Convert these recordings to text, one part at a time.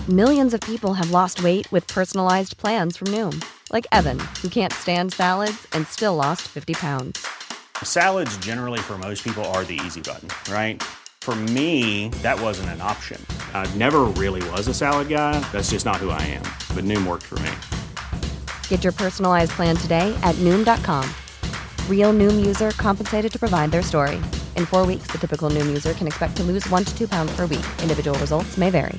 Millions of people have lost weight with personalized plans from Noom. Like Evan, who can't stand salads and still lost 50 pounds. Salads generally for most people are the easy button, right? For me, that wasn't an option. I never really was a salad guy. That's just not who I am. But Noom worked for me. Get your personalized plan today at Noom.com. Real Noom user compensated to provide their story. In 4 weeks, the typical Noom user can expect to lose 1 to 2 pounds per week. Individual results may vary.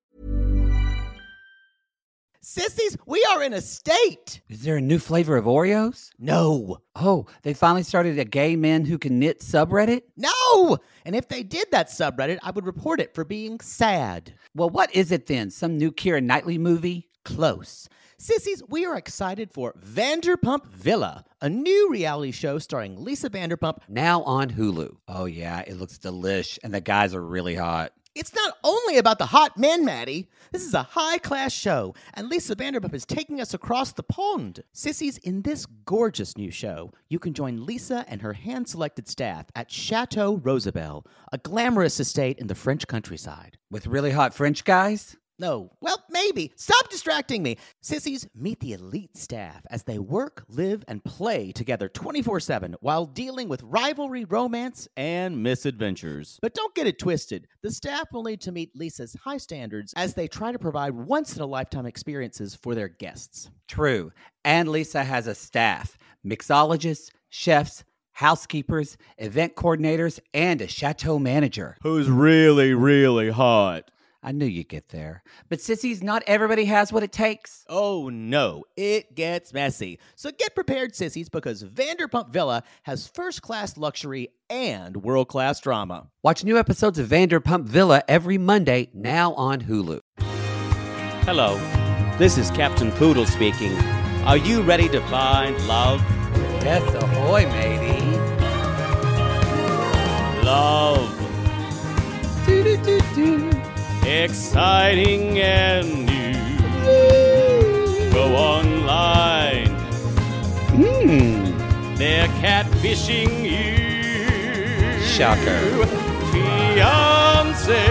Sissies, we are in a state. Is there a new flavor of Oreos? No. Oh, they finally started a gay men who can knit subreddit? No! And if they did that subreddit, I would report it for being sad. Well, what is it then? Some new Keira Knightley movie? Close. Sissies, we are excited for Vanderpump Villa, a new reality show starring Lisa Vanderpump. Now on Hulu. Oh, yeah, it looks delish, and the guys are really hot. It's not only about the hot men, Maddie. This is a high-class show, and Lisa Vanderpump is taking us across the pond. Sissies, in this gorgeous new show, you can join Lisa and her hand-selected staff at Chateau Rosabelle, a glamorous estate in the French countryside. With really hot French guys? No. Well, maybe. Stop distracting me. Sissies, meet the elite staff as they work, live, and play together 24/7 while dealing with rivalry, romance, and misadventures. But don't get it twisted. The staff will need to meet Lisa's high standards as they try to provide once-in-a-lifetime experiences for their guests. True. And Lisa has a staff. Mixologists, chefs, housekeepers, event coordinators, and a chateau manager. Who's really, really hot. I knew you'd get there. But sissies, not everybody has what it takes. Oh no, it gets messy. So get prepared, sissies, because Vanderpump Villa has first-class luxury and world-class drama. Watch new episodes of Vanderpump Villa every Monday, now on Hulu. Hello, this is Captain Poodle speaking. Are you ready to find love? Yes, ahoy, matey. Love. Do-do-do-do. Exciting and new. Go online. They're catfishing you. Shocker. Fiancé.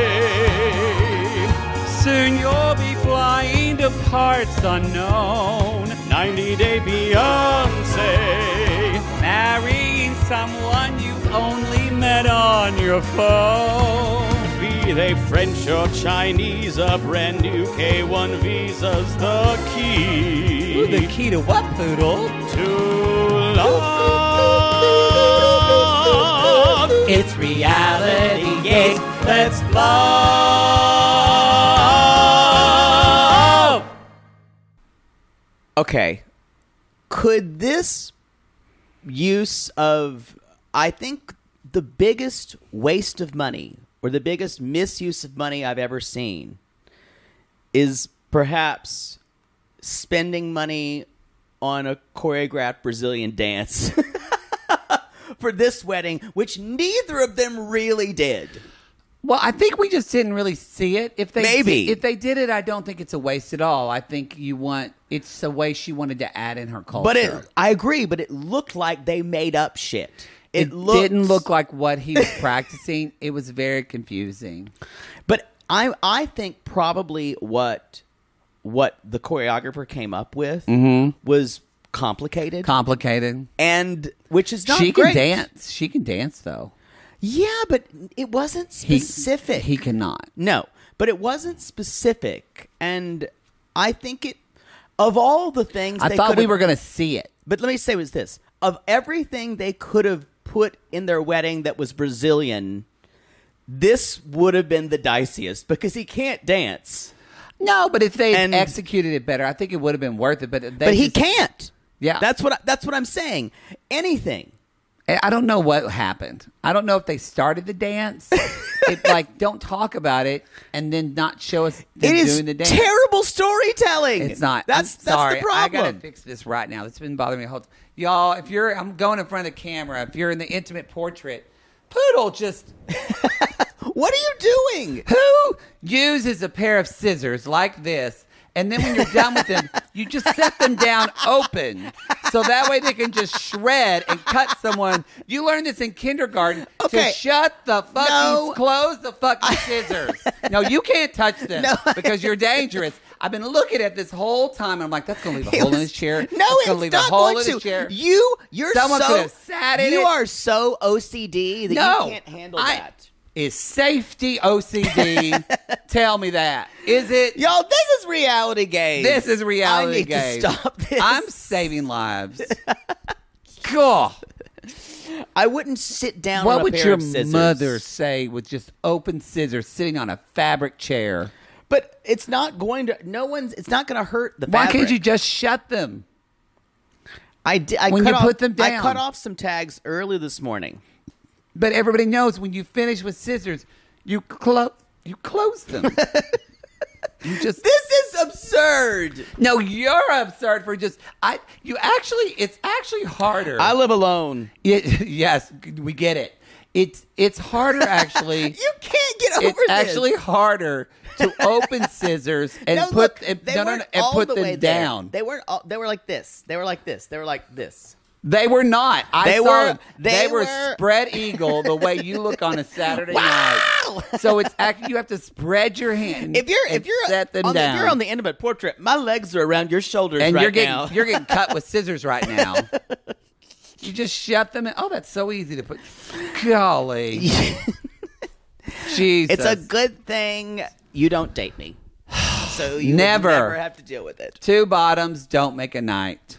Soon you'll be flying to parts unknown. 90-day fiancé. Marrying someone you've only met on your phone. Be they French or Chinese, a brand new K1 visa's the key. Ooh, the key to what, Poodle? To love. It's reality, yes, let's love. Okay. Could this use of, I think, the biggest waste of money or the biggest misuse of money I've ever seen is perhaps spending money on a choreographed Brazilian dance for this wedding, which neither of them really did. Well, I think we just didn't really see it. If they Maybe. if they did it, I don't think it's a waste at all. I think it's a way she wanted to add in her culture. But I agree, but it looked like they made up shit. It didn't look like what he was practicing. It was very confusing. But I think probably what the choreographer came up with was complicated. And which is not She great. can dance. She can dance, though. Yeah, but it wasn't specific. He cannot. No, but it wasn't specific. And I think it, of all the things I they thought we could've- were going to see it. But let me say was this. Of everything they could have put in their wedding that was Brazilian, this would have been the diciest because he can't dance. No, but if they And- executed it better, I think it would have been worth it. But He can't. Yeah. That's what I'm saying. Anything. I don't know what happened. I don't know if they started the dance. Don't talk about it and then not show us them It is doing the dance. terrible storytelling. It's not. That's sorry. the problem. I gotta fix this right now. It's been bothering me the whole time. Y'all, I'm going in front of the camera. If you're in the intimate portrait, Poodle just... What are you doing? Who uses a pair of scissors like this, and then when you're done with them, You just set them down open. So that way they can just shred and cut someone. You learned this in kindergarten. Okay. To shut the fucking, No. close the fucking scissors. No, you can't touch them because you're dangerous. I've been looking at this whole time, and I'm like, that's going to leave a hole in his chair. No, that's it's gonna leave not a hole going in his chair. You're Someone so, could have sat in you it. are so OCD that No. you can't handle that. Is safety OCD? Tell me that. Is it? Y'all, this is reality games. This is reality I need games. to stop this. I'm saving lives. God. I wouldn't sit down What on a would pair your of scissors. mother say with just open scissors sitting on a fabric chair? But it's not going to. It's not going to hurt the Why fabric. can't you just shut them? I did. I when cut you off, put them I down? cut off some tags early this morning. But everybody knows when you finish with scissors, you close them. You just This is absurd. no. You're absurd for just It's actually harder. I live alone. Yes, we get it. It's harder actually. You can't get over It's this. actually harder to open scissors and No, put look, and, they no, no, weren't no, and all put the way them there. down. They weren't. They were like this. They were like this. They were like this. They were not. I They saw were- them. they were were- spread eagle the way you look on a Saturday night. So it's actually you have to spread your hand. If you're set them on down. if you're on the intimate portrait, my legs are around your shoulders and right you're getting now. you're getting cut with scissors right now. You just shut them in. Oh, that's so easy to put. Golly, Jesus, It's a good thing you don't date me, so you would Never. never have to deal with it. two bottoms don't make a night.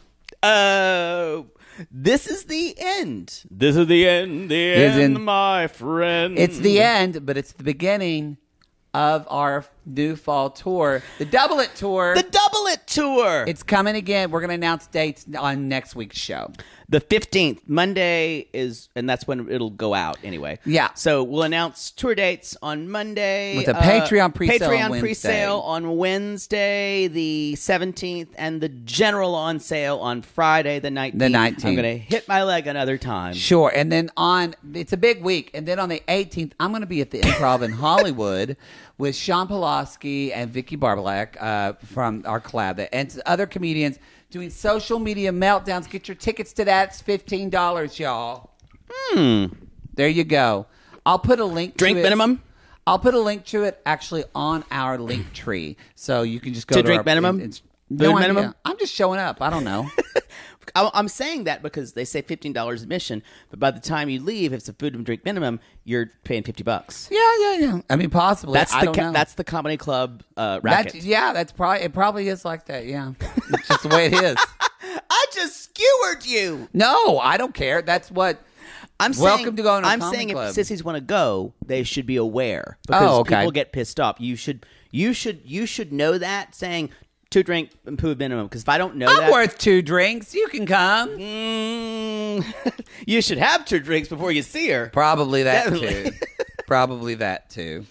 This is the end. This is the end, Is in- my friend. It's the end, but it's the beginning of our new fall tour, the Double It tour. The Double It Tour. It's coming again. We're going to announce dates on next week's show. The 15th, Monday is, and that's when it'll go out anyway. Yeah. So we'll announce tour dates on Monday. With a Patreon presale on Patreon Wednesday. presale on Wednesday, the 17th, and the general on sale on Friday, the 19th. The 19th. I'm going to hit my leg another time. Sure. And then it's a big week. And then on the 18th, I'm going to be at the Improv in Hollywood with Sean Pulaski and Vicky Barbalak from our collab and other comedians doing social media meltdowns. Get your tickets to that. It's $15, y'all. There you go. I'll put a link Drink to it. minimum? I'll put a link to it actually on our link tree. So you can just go To to drink our, minimum? it's- Food no minimum? idea. I'm just showing up. I don't know. I'm saying that because they say $15 admission, but by the time you leave, if it's a food and drink minimum, you're paying $50. Yeah. I mean, possibly. That's I the don't know. that's the comedy club racket. That's probably it. Probably is like that. Yeah, it's just the way it is. I just skewered you. No, I don't care. That's what. I'm Welcome saying, to going to a I'm comedy saying club. if sissies want to go, they should be aware because Oh, okay. people get pissed off. You should know that saying 2 drink and food minimum. Because if I don't know I'm that, worth 2 drinks. You can come. you should have 2 drinks before you see her. Probably that Definitely. too. Probably that too.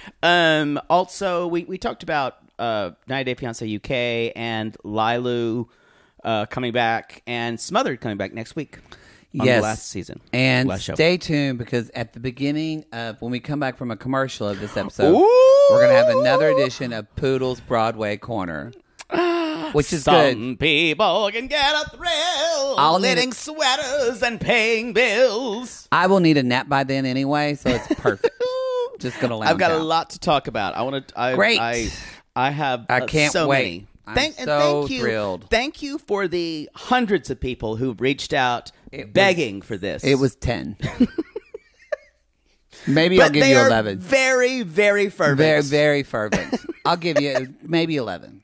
Also, we talked about 90 Day Fiancé UK and Lilu coming back and Smothered coming back next week. On Yes. the last season. And last show. stay tuned because at the beginning of when we come back from a commercial of this episode, Ooh. we're going to have another edition of Poodle's Broadway Corner, which is Some good. people can get a thrill I'll need knitting sweaters and paying bills. I will need a nap by then anyway, so it's perfect. Just going to lounge I've got out. a lot to talk about. I want to. Great. I have. I can't so wait. Many. I'm Thank so you, thrilled. Thank you for the hundreds of people who reached out begging for this. It was 10. Maybe I'll But give they you are 11. very, very fervent. Very, very fervent. I'll give you maybe 11.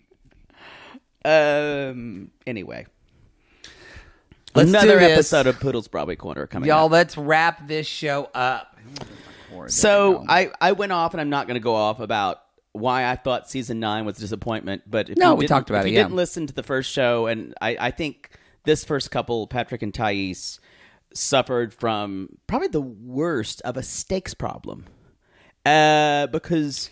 Anyway. Let's Another do this. episode of Poodle's Broadway Corner coming Y'all, up. let's wrap this show up. So I went off, and I'm not going to go off about why I thought season 9 was a disappointment. But if No, you we didn't- talked about if it, you yeah. didn't listen to the first show, and I think this first couple, Patrick and Thais, suffered from probably the worst of a stakes problem. Because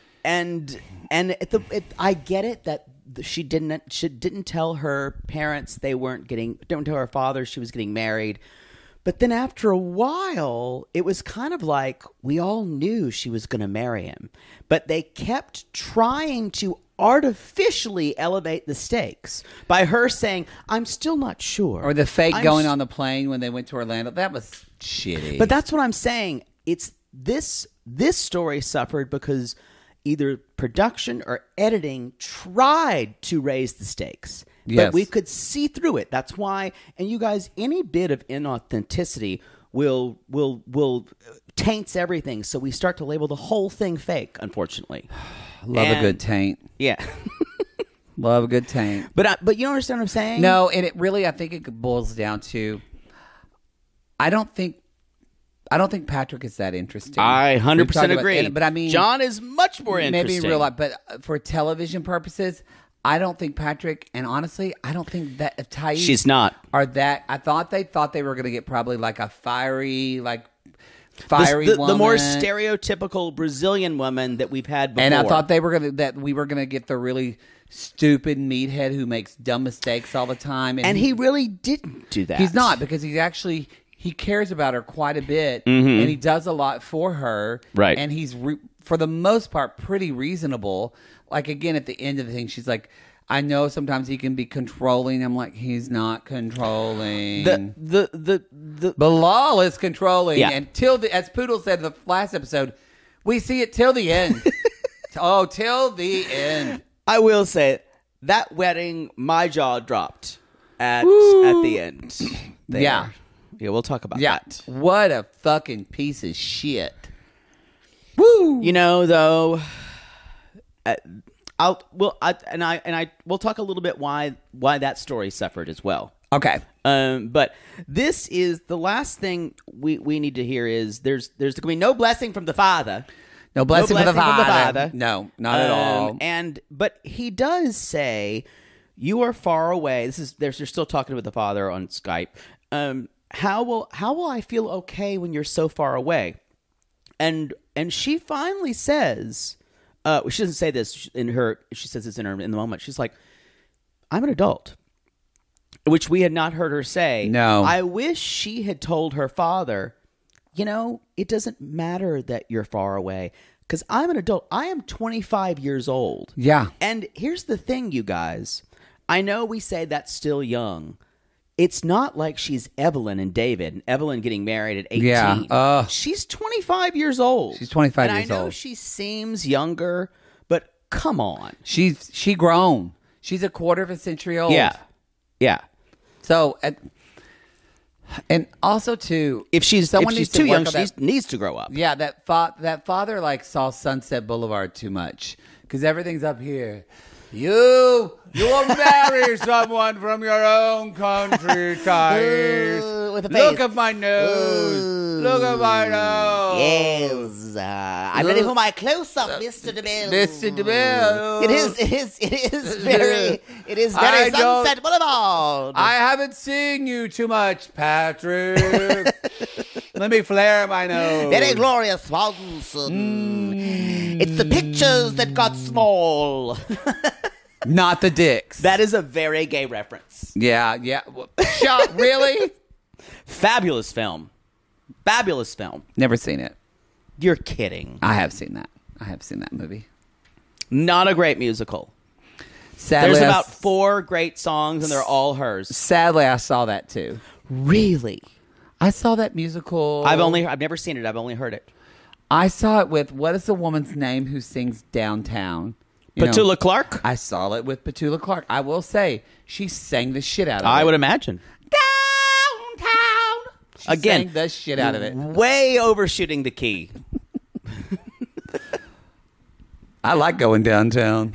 I get it that she didn't tell her parents don't tell her father she was getting married. But then after a while, it was kind of like we all knew she was going to marry him. But they kept trying to artificially elevate the stakes by her saying, I'm still not sure. Or the fake going on the plane when they went to Orlando. That was shitty. But that's what I'm saying. It's this story suffered because either production or editing tried to raise the stakes. Yes. But we could see through it. That's why, and you guys, any bit of inauthenticity will taints everything. So we start to label the whole thing fake, unfortunately. Love a good taint. Yeah. Love a good taint. But you understand what I'm saying? No, and it really, I think it boils down to, I don't think Patrick is that interesting. I 100% agree. But I mean, John is much more interesting. Maybe in real life, but for television purposes, I don't think Patrick, and honestly, I don't think that Thais she's not. Are that? I thought they were going to get probably like a fiery woman. The more stereotypical Brazilian woman that we've had before. And I thought we were gonna get the really stupid meathead who makes dumb mistakes all the time. And he really didn't do that. He's not, because he cares about her quite a bit, and he does a lot for her. Right. And he's for the most part pretty reasonable. Like, again, at the end of the thing, she's like, I know sometimes he can be controlling. I'm like, he's not controlling. Bilal is controlling. Yeah. And as Poodle said in the last episode, we see it till the end. Till the end. I will say, that wedding, my jaw dropped at the end. There. Yeah. Yeah, we'll talk about that. What a fucking piece of shit. Woo! You know, though, we'll talk a little bit why that story suffered as well. Okay. But this is the last thing we need to hear is there's going to be no blessing from the father. No blessing from the father. No, not at all. But he does say, "You are far away." They're still talking with the father on Skype. How will I feel okay when you're so far away? And she finally says, she doesn't say this she says this in the moment. She's like, I'm an adult, which we had not heard her say. No. I wish she had told her father, it doesn't matter that you're far away because I'm an adult. I am 25 years old. Yeah. And here's the thing, you guys. I know we say that's still young. It's not like she's Evelyn and David, and Evelyn getting married at 18. Yeah. She's 25 years old. She's 25 years old. And I know she seems younger, but come on. She grown. She's a quarter of a century old. Yeah. Yeah. So, and also too, if she's too young, she needs to grow up. Yeah, that father like saw Sunset Boulevard too much because everything's up here. You will marry someone from your own country, Thais. Look at my nose. Look at my nose. Yes. I'm ready for my close-up, Mr. DeMille. Mr. DeMille. It is very Sunset Boulevard. I haven't seen you too much, Patrick. Let me flare my nose. Very glorious, Swanson. It's the pictures that got small. Not the dicks. That is a very gay reference. Yeah. Really? Fabulous film. Never seen it. You're kidding. I have seen that movie. Not a great musical. Sadly, there's about 4 great songs, and they're all hers. Sadly, I saw that too. Really? I saw that musical. I've never seen it. I've only heard it. I saw it with, what is the woman's name who sings Downtown? Petula Clark? I saw it with Petula Clark. I will say, she sang the shit out of it. I would imagine. Downtown! She sang the shit out of it. Way overshooting the key. I like going downtown.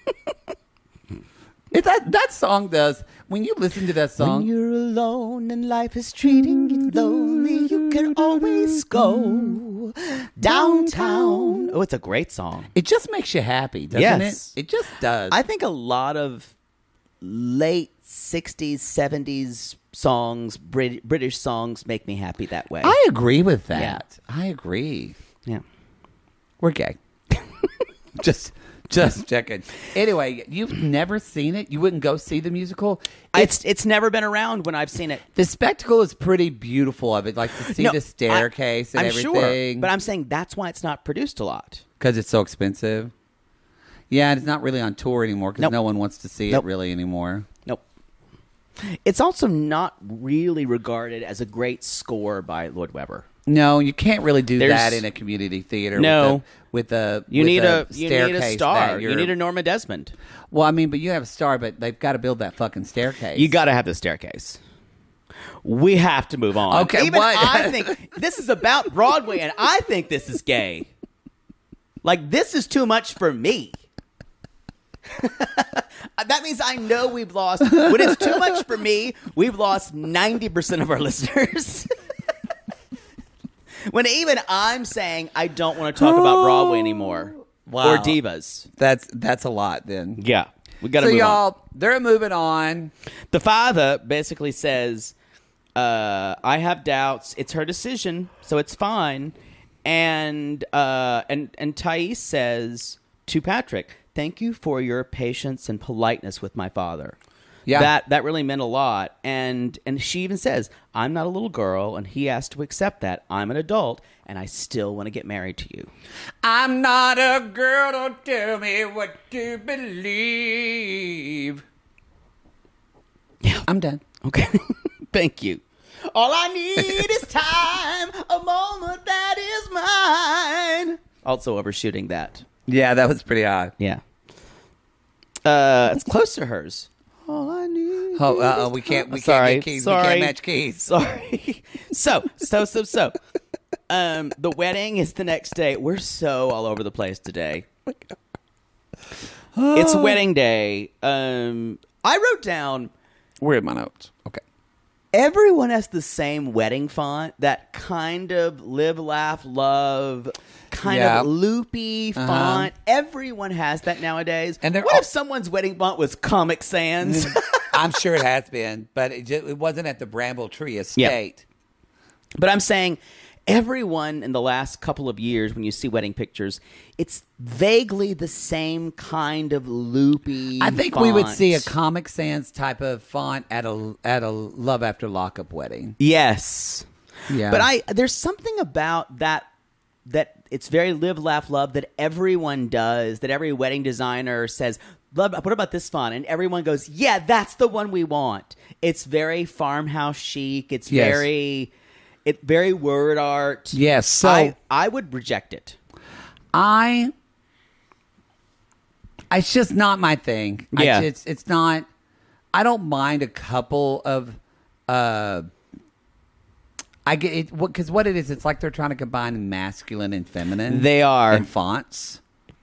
That song does. When you listen to that song. When you're alone and life is treating you lonely, you can always go downtown. Oh, it's a great song. It just makes you happy, doesn't it? It just does. I think a lot of late 60s, 70s songs, British songs make me happy that way. I agree with that. Yeah. I agree. Yeah. We're gay. Just checking. Anyway, you've never seen it? You wouldn't go see the musical? It's never been around when I've seen it. The spectacle is pretty beautiful of it, like to see the staircase and I'm everything. Sure, but I'm saying that's why it's not produced a lot. Because it's so expensive? Yeah, it's not really on tour anymore because Nope. no one wants to see Nope. it really anymore. Nope. It's also not really regarded as a great score by Lloyd Webber. No, you can't really do There's- that in a community theater. No. with a You need a staircase star. that You you're- need a Norma Desmond. Well, I mean, but you have a star, but they've got to build that fucking staircase. You got to have the staircase. We have to move on. Okay, Even what? I think this is about Broadway, and I think this is gay. Like, this is too much for me. That means I know we've lost. When it's too much for me, we've lost 90% of our listeners. When even I'm saying I don't want to talk about Broadway anymore Wow. or divas. That's a lot then. Yeah, we got to So move on. y'all, they're moving on. The father basically says, "I have doubts. It's her decision, so it's fine." And Thais says to Patrick, "Thank you for your patience and politeness with my father." Yeah. That really meant a lot. And she even says, "I'm not a little girl, and he has to accept that. I'm an adult, and I still want to get married to you." I'm not a girl, don't tell me what to believe. Yeah. I'm done. Okay. Thank you. All I need is time, a moment that is mine. Also overshooting that. Yeah, that was pretty odd. Yeah. It's close to hers. All I need. Oh, we can't get keys. We can't match keys. Sorry. So. The wedding is the next day. We're so all over the place today. It's wedding day. I wrote down. Where are my notes? Okay. Everyone has the same wedding font, that kind of live, laugh, love, kind Yeah. of loopy font. Everyone has that nowadays. And they're what all- if someone's wedding font was Comic Sans? I'm sure it has been, but it wasn't at the Bramble Tree Estate. But I'm saying everyone in the last couple of years, when you see wedding pictures, it's vaguely the same kind of loopy I think we would font. see a Comic Sans type of font at a Love After Lockup wedding. Yes. Yeah. But there's something about that it's very live, laugh, love that everyone does, that every wedding designer says, "Love, what about this font?" And everyone goes, "Yeah, that's the one we want." It's very farmhouse chic. It's Yes. very word art. Yes, so- I would reject it. It's just not my thing. Yeah. It's not. I don't mind a couple of. I get it because what it is, it's like they're trying to combine masculine and feminine. They are. in fonts,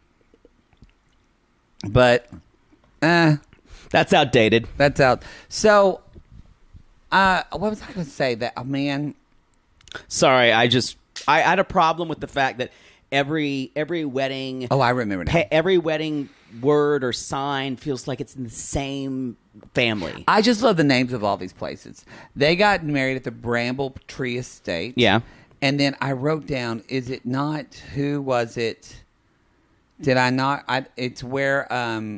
but That's outdated. that's out. So, what was I going to say? That man. Sorry, I had a problem with the fact that every wedding Oh, I remember now. every wedding word or sign feels like it's in the same family. I just love the names of all these places. They got married at the Bramble Tree Estate. Yeah. And then I wrote down, is it not, who was it? Did I not? It's where,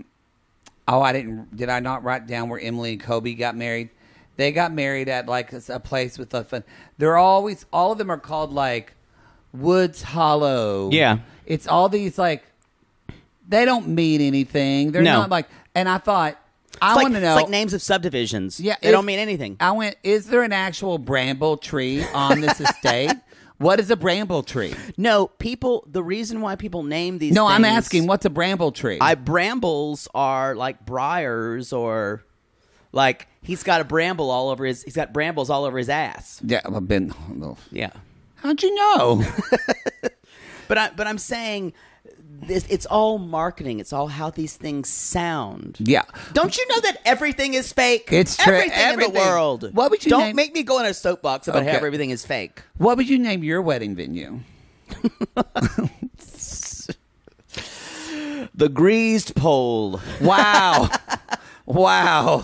did I not write down where Emily and Kobe got married? They got married at like a place with a fun. They're always, all of them are called like Woods Hollow. Yeah. It's all these like, they don't mean anything. They're No. not like, and I thought, I It's want to know. It's like names of subdivisions. Yeah, They don't mean anything. I went, is there an actual bramble tree on this estate? What is a bramble tree? No, the reason why people name these No, I'm things- asking, what's a bramble tree? Brambles are like briars, or like he's got brambles all over his ass. Yeah, I've been. Yeah. How'd you know? But I'm saying it's all marketing. It's all how these things sound. Yeah. Don't you know that everything is fake? It's true. Everything in the Everything. world. What would you Don't name- make me go on a soapbox about Okay. how everything is fake. What would you name your wedding venue? The greased pole. Wow. Wow.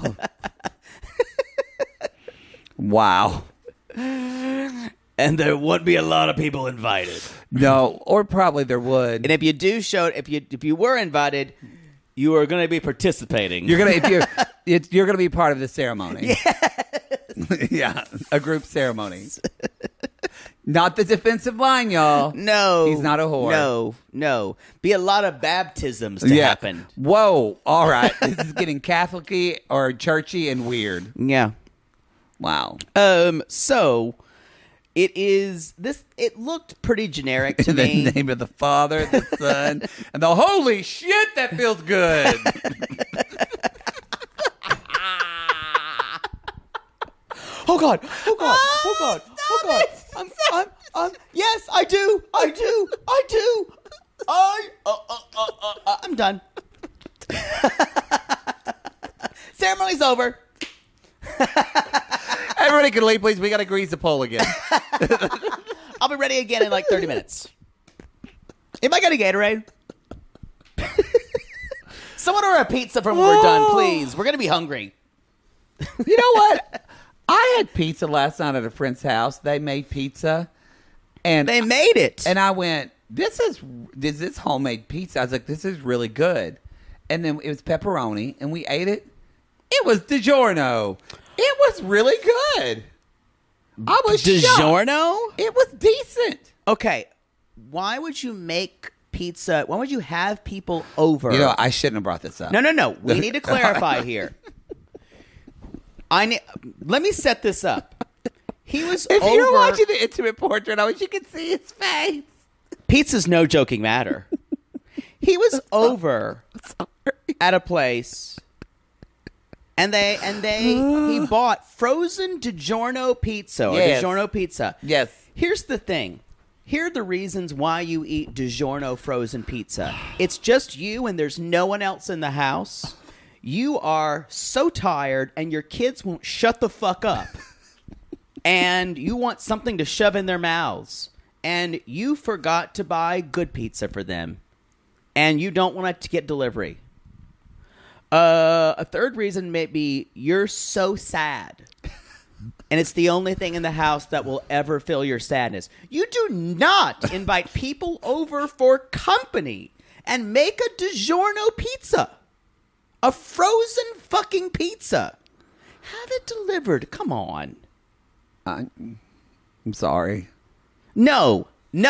Wow. And there would be a lot of people invited. No, or probably there would. And if you were invited, you are going to be participating. You're gonna be part of the ceremony. Yeah, yeah, a group ceremony. Not the defensive line, y'all. No. He's not a whore. No. Be a lot of baptisms to happen. Whoa. All right. This is getting Catholic-y or churchy and weird. Yeah. Wow. So it is this. It looked pretty generic to In me. the name of the Father, the Son, and the Holy shit, that feels good. Oh God! Yes, I do. I'm done. Ceremony's over. Everybody can leave, please. We got to grease the pole again. I'll be ready again in like 30 minutes. Anybody got a Gatorade? Someone order a pizza from when we're done, please. We're gonna be hungry. You know what? I had pizza last night at a friend's house. They made pizza, and They made it. And I went, this is homemade pizza. I was like, this is really good. And then it was pepperoni, and we ate it. It was DiGiorno. It was really good. I was shocked. DiGiorno? It was decent. Okay. Why would you make pizza? Why would you have people over? You know, I shouldn't have brought this up. No. We need to clarify here. Let me set this up. He was If over. you're watching the intimate portrait, I wish you could see his face. Pizza's no joking matter. He was over at a place, and he bought frozen DiGiorno pizza or Yes. DiGiorno pizza. Yes. Here's the thing. Here are the reasons why you eat DiGiorno frozen pizza. It's just you, and there's no one else in the house. You are so tired, and your kids won't shut the fuck up. And you want something to shove in their mouths. And you forgot to buy good pizza for them. And you don't want to get delivery. A third reason may be you're so sad. And it's the only thing in the house that will ever fill your sadness. You do not invite people over for company and make a DiGiorno pizza. A frozen fucking pizza. Have it delivered. Come on. I'm sorry. No.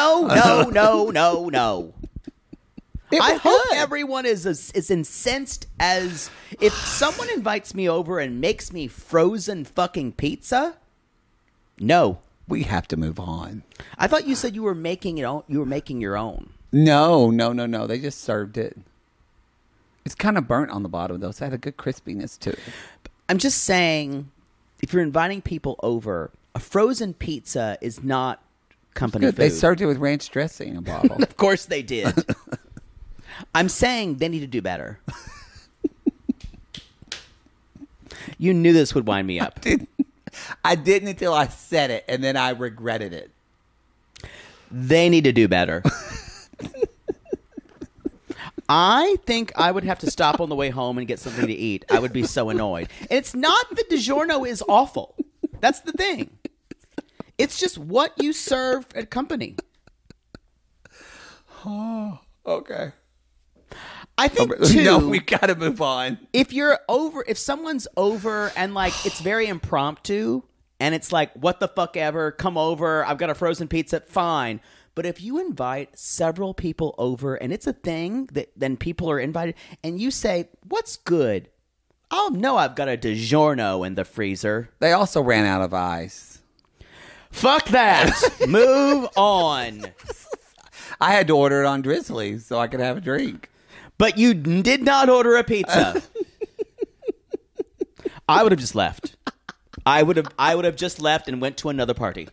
I hope good. everyone is incensed as if someone invites me over and makes me frozen fucking pizza. No. We have to move on. I thought you said you were making it. You were making your own. No. They just served it. It's kind of burnt on the bottom, though, so it had a good crispiness to it. I'm just saying, if you're inviting people over, a frozen pizza is not company Good. food. They served it with ranch dressing in a bottle. Of course they did. I'm saying they need to do better. You knew this would wind me up. I didn't until I said it, and then I regretted it. They need to do better. I think I would have to stop on the way home and get something to eat. I would be so annoyed. And it's not that DiGiorno is awful. That's the thing. It's just what you serve at company. Oh, okay. I think, too, No, we got to move on. if someone's over and, like, it's very impromptu and it's like, what the fuck ever, come over, I've got a frozen pizza, fine. But if you invite several people over and it's a thing that then people are invited and you say, what's good? Oh, no, I've got a DiGiorno in the freezer. They also ran out of ice. Fuck that. Move on. I had to order it on Drizzly so I could have a drink. But you did not order a pizza. I would have just left. I would have just left and went to another party.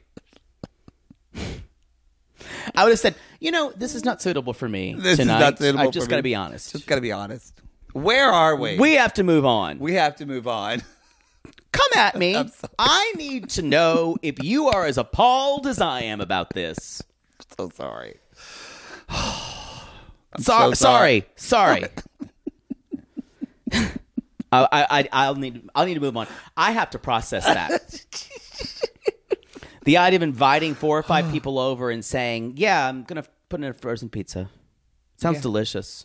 I would have said, this is not suitable for me This tonight. is not suitable I've just got to be honest. Just got to be honest. Where are we? We have to move on. We have to move on. Come at me. I'm sorry. I need to know if you are as appalled as I am about this. So sorry. Sorry. I'll need to move on. I have to process that. The idea of inviting 4 or 5 people over and saying, "Yeah, I'm gonna put in a frozen pizza," sounds delicious.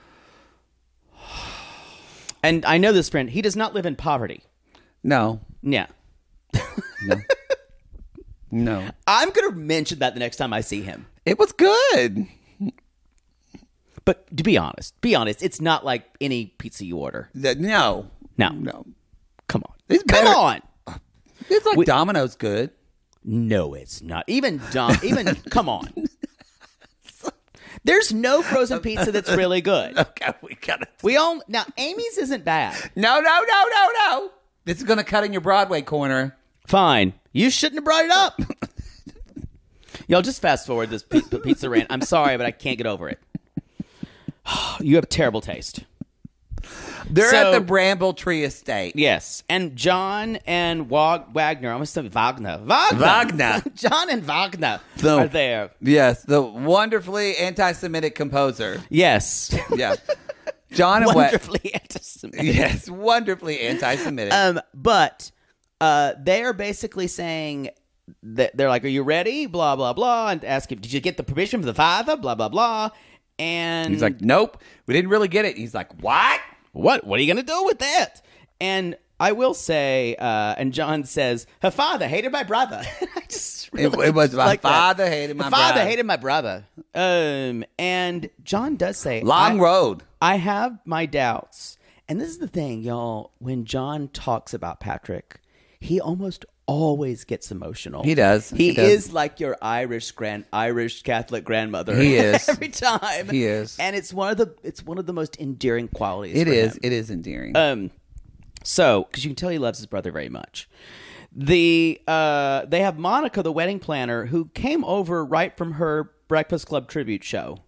And I know this friend. He does not live in poverty. No. Yeah. No. No. I'm going to mention that the next time I see him. It was good. But to be honest, it's not like any pizza you order. No. No. Come on. It's Come better. on. It's like Domino's good. No, it's not. Even come on. There's no frozen pizza that's really good. Okay, Now, Amy's isn't bad. No. This is going to cut in your Broadway corner. Fine. You shouldn't have brought it up. Y'all just fast forward this pizza rant. I'm sorry, but I can't get over it. You have terrible taste. They're at the Bramble Tree Estate. Yes. And John and Wagner. I almost said Wagner. John and Wagner are there. Yes, the wonderfully anti-Semitic composer. Yes. Yeah. John and Wonderfully anti-Semitic. Yes, wonderfully anti-Semitic. But they are basically saying that they're like, "Are you ready?" Blah blah blah, and ask him, "Did you get the permission from the father?" Blah blah blah, and he's like, "Nope, we didn't really get it." He's like, "What? What are you gonna do with that?" And I will say, and John says, "Her father hated my brother." I just really it was my like father that. hated my father brother. hated my brother. And John does say, "Long road." I have my doubts, and this is the thing, y'all. When John talks about Patrick, he almost always gets emotional. He does. He is like your Irish Catholic grandmother. He is every time. He is, and it's one of the most endearing qualities. It is. Him. It is endearing. So because you can tell he loves his brother very much. They have Monica, the wedding planner, who came over right from her Breakfast Club tribute show.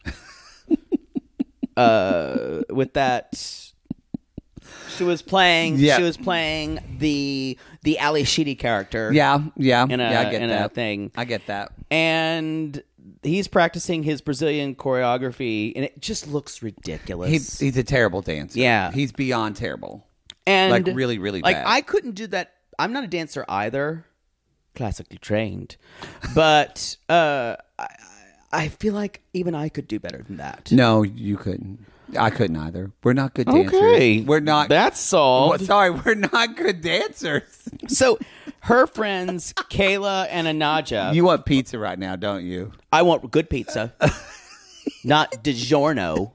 With that. She was playing the Ali Sheedy character. Yeah. I get that a thing. I get that. And he's practicing his Brazilian choreography, and it just looks ridiculous. He's a terrible dancer. Yeah. He's beyond terrible. And like really, really bad. Like I couldn't do that. I'm not a dancer either, classically trained, but I feel like even I could do better than that. No, you couldn't. I couldn't either. We're not good dancers. Okay. We're not. That's solved. Sorry, we're not good dancers. So her friends, Kayla and Anaja. You want pizza right now, don't you? I want good pizza, not DiGiorno.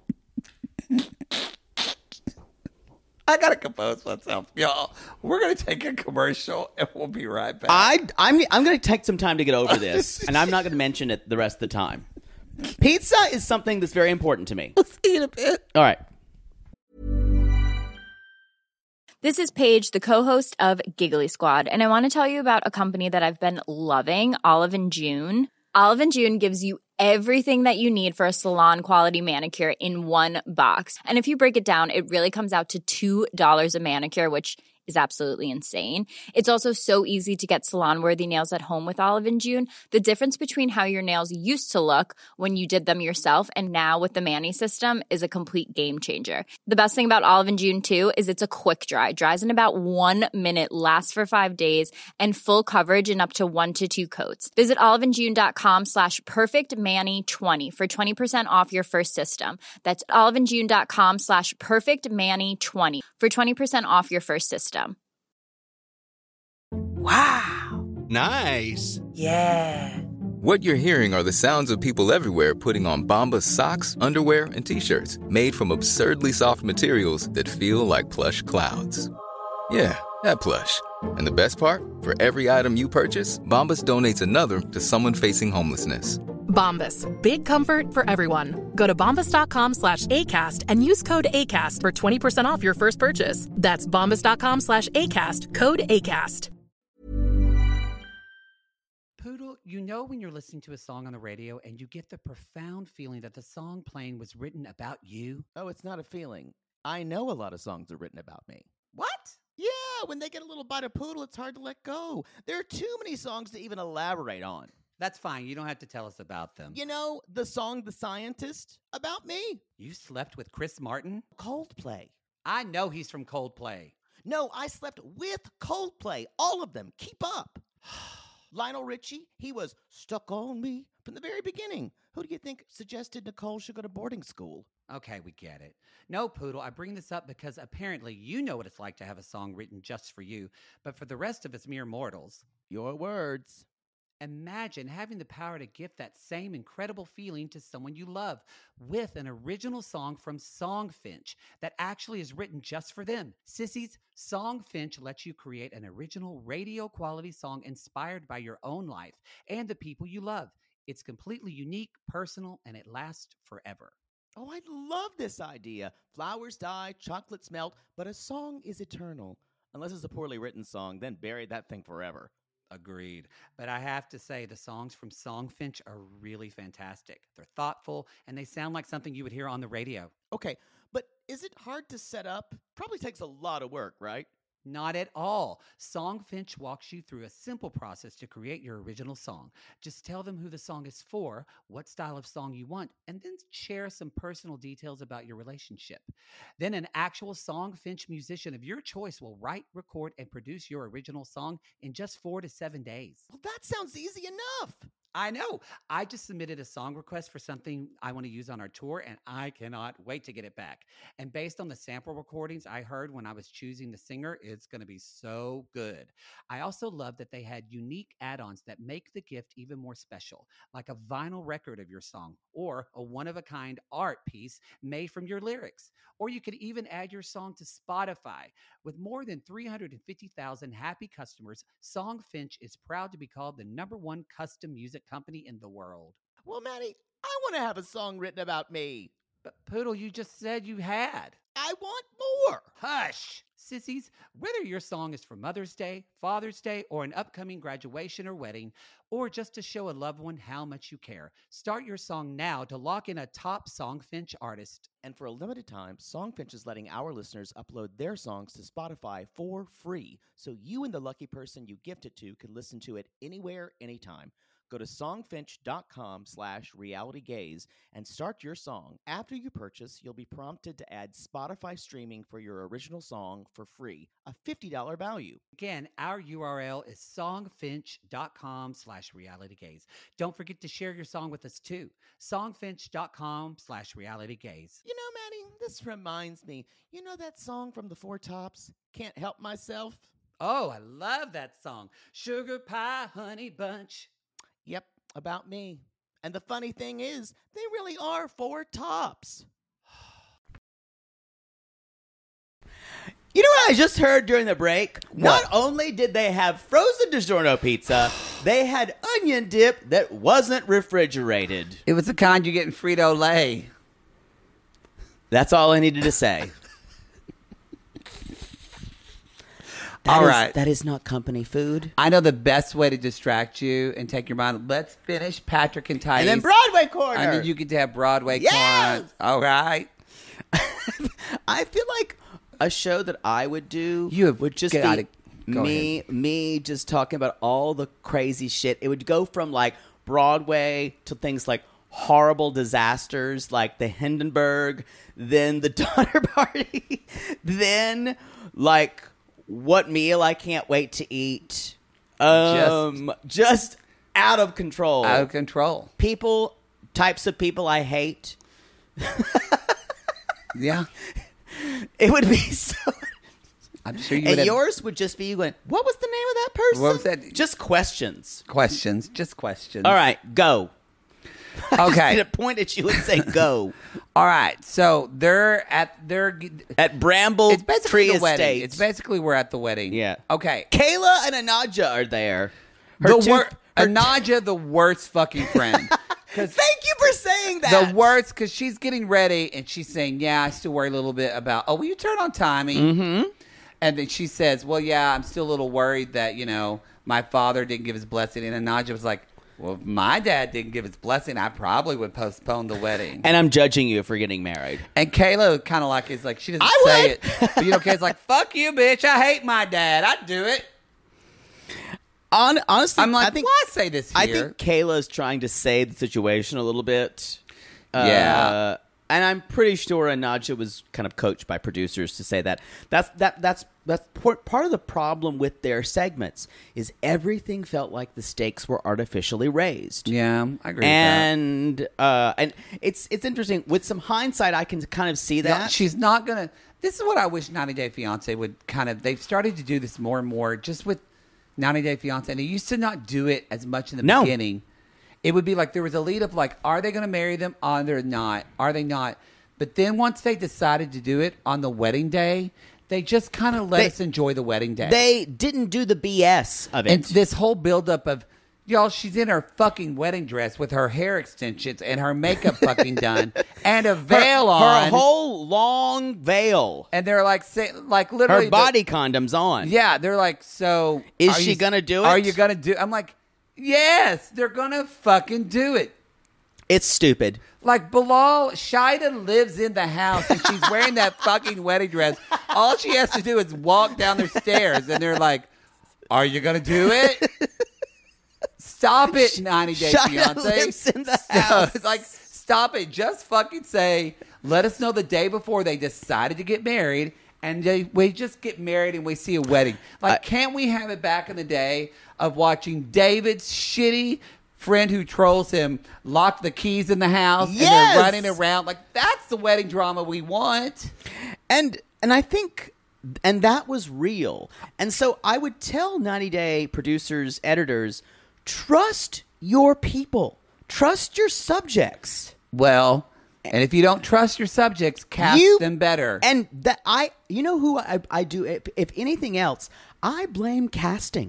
I gotta compose myself, y'all. We're gonna take a commercial and we'll be right back. I'm gonna take some time to get over this, and I'm not gonna mention it the rest of the time. Pizza is something that's very important to me. Let's eat a bit. All right. This is Paige, the co-host of Giggly Squad, and I want to tell you about a company that I've been loving, Olive & June. Olive & June gives you everything that you need for a salon-quality manicure in one box. And if you break it down, it really comes out to $2 a manicure, which is absolutely insane. It's also so easy to get salon-worthy nails at home with Olive & June. The difference between how your nails used to look when you did them yourself and now with the Mani system is a complete game changer. The best thing about Olive & June, too, is it's a quick dry. Dries in about 1 minute, lasts for 5 days, and full coverage in up to 1 to 2 coats. Visit oliveandjune.com/perfectmani20 for 20% off your first system. That's oliveandjune.com/perfectmani20 for 20% off your first system. Wow. Nice. Yeah. What you're hearing are the sounds of people everywhere putting on Bombas socks, underwear, and T-shirts made from absurdly soft materials that feel like plush clouds. Yeah, that plush. And the best part? For every item you purchase, Bombas donates another to someone facing homelessness. Bombas. Big comfort for everyone. Go to bombas.com/ACAST and use code ACAST for 20% off your first purchase. That's bombas.com/ACAST. Code ACAST. Poodle, you know when you're listening to a song on the radio and you get the profound feeling that the song playing was written about you? Oh, it's not a feeling. I know a lot of songs are written about me. What? Yeah, when they get a little bite of Poodle, it's hard to let go. There are too many songs to even elaborate on. That's fine. You don't have to tell us about them. You know, the song The Scientist, about me. You slept with Chris Martin? Coldplay. I know he's from Coldplay. No, I slept with Coldplay. All of them. Keep up. Lionel Richie, he was stuck on me from the very beginning. Who do you think suggested Nicole should go to boarding school? Okay, we get it. No, Poodle, I bring this up because apparently you know what it's like to have a song written just for you, but for the rest of us mere mortals. Your words. Imagine having the power to gift that same incredible feeling to someone you love with an original song from Songfinch that actually is written just for them. Sissies, Songfinch lets you create an original radio quality song inspired by your own life and the people you love. It's completely unique, personal, and it lasts forever. Oh, I love this idea. Flowers die, chocolates melt, but a song is eternal. Unless it's a poorly written song, then bury that thing forever. Agreed. But I have to say, the songs from Songfinch are really fantastic. They're thoughtful, and they sound like something you would hear on the radio. Okay, but is it hard to set up? Probably takes a lot of work, right? Not at all. Songfinch walks you through a simple process to create your original song. Just tell them who the song is for, what style of song you want, and then share some personal details about your relationship. Then an actual Songfinch musician of your choice will write, record, and produce your original song in just 4 to 7 days. Well, that sounds easy enough. I know. I just submitted a song request for something I want to use on our tour, and I cannot wait to get it back. And based on the sample recordings I heard when I was choosing the singer, it's going to be so good. I also love that they had unique add-ons that make the gift even more special, like a vinyl record of your song or a one-of-a-kind art piece made from your lyrics. Or you could even add your song to Spotify. With more than 350,000 happy customers, Songfinch is proud to be called the #1 custom music company in the world. Well, Maddie, I want to have a song written about me. But Poodle, you just said you had. I want more. Hush! Sissies, whether your song is for Mother's Day, Father's Day, or an upcoming graduation or wedding, or just to show a loved one how much you care, start your song now to lock in a top Songfinch artist. And for a limited time, Songfinch is letting our listeners upload their songs to Spotify for free, so you and the lucky person you gift it to can listen to it anywhere, anytime. Go to songfinch.com/realitygaze and start your song. After you purchase, you'll be prompted to add Spotify streaming for your original song for free, a $50 value. Again, our URL is songfinch.com/realitygaze. Don't forget to share your song with us too. Songfinch.com/realitygaze. You know, Maddie, this reminds me. You know that song from the Four Tops, Can't Help Myself? Oh, I love that song. Sugar Pie Honey Bunch. Yep, about me. And the funny thing is, they really are Four Tops. You know what I just heard during the break? What? Not only did they have frozen DiGiorno pizza, they had onion dip that wasn't refrigerated. It was the kind you get in Frito-Lay. That's all I needed to say. All right. That is not company food. I know the best way to distract you and take your mind. Let's finish Patrick and Titus. And then Broadway Corner. And then you get to have Broadway Yes! Corner. All right. I feel like a show that I would do would just gotta- be go me just talking about all the crazy shit. It would go from like Broadway to things like horrible disasters like the Hindenburg, then the Donner Party, then like what meal I can't wait to eat. Just out of control. Out of control. People, types of people I hate. Yeah. It would be so... I'm sure you and would have... yours would just be you going, what was the name of that person? What was that? Just questions. Questions. Just questions. All right, go. Okay. I just need to point at you and say go. All right. So they're at Bramble It's basically Tree the wedding. Estates. It's basically we're at the wedding. Yeah. Okay. Kayla and Anaja are there. Anaja, the worst fucking friend. Thank you for saying that. The worst, because she's getting ready and she's saying, yeah, I still worry a little bit about, oh, will you turn on Tommy? Mm-hmm. And then she says, well, yeah, I'm still a little worried that, my father didn't give his blessing. And Anaja was like, well, if my dad didn't give his blessing, I probably would postpone the wedding. And I'm judging you for getting married. And Kayla kind of like is like, she doesn't say it. But Kayla's like, fuck you, bitch. I hate my dad. I'd do it. Honestly, I'm like, why say this here? I think Kayla's trying to save the situation a little bit. Yeah. And I'm pretty sure Anaja was kind of coached by producers to say that. That's part of the problem with their segments is everything felt like the stakes were artificially raised. Yeah, I agree with that. And it's interesting. With some hindsight, I can kind of see that. No, she's not going to... This is what I wish 90 Day Fiancé would kind of... They've started to do this more and more just with 90 Day Fiance, and they used to not do it as much in the No. beginning. It would be like there was a lead of like, are they going to marry them? Are they not? Are they not? But then once they decided to do it on the wedding day, they just kind of let us enjoy the wedding day. They didn't do the BS of it. And this whole buildup of, y'all, she's in her fucking wedding dress with her hair extensions and her makeup fucking done and a veil on. Her whole long veil. And they're like, like literally. Her body condoms on. Yeah, they're like, so. Is are she you- gonna do it? Are you going to do I'm like, yes, they're going to fucking do it. It's stupid. Like Bilal, Shida lives in the house and she's wearing that fucking wedding dress. All she has to do is walk down the stairs and they're like, are you going to do it? Stop it, 90 Day Shida Fiance. lives in the house. Like, stop it. Just fucking say, let us know the day before they decided to get married and we just get married and we see a wedding. Like, can't we have it back in the day of watching David's shitty friend who trolls him lock the keys in the house and Yes! they're running around? Like, that's the wedding drama we want. And I think, and that was real. And so I would tell 90 Day producers, editors, trust your people. Trust your subjects. Well, and if you don't trust your subjects, cast them better. And that you know who I do, if anything else, I blame casting.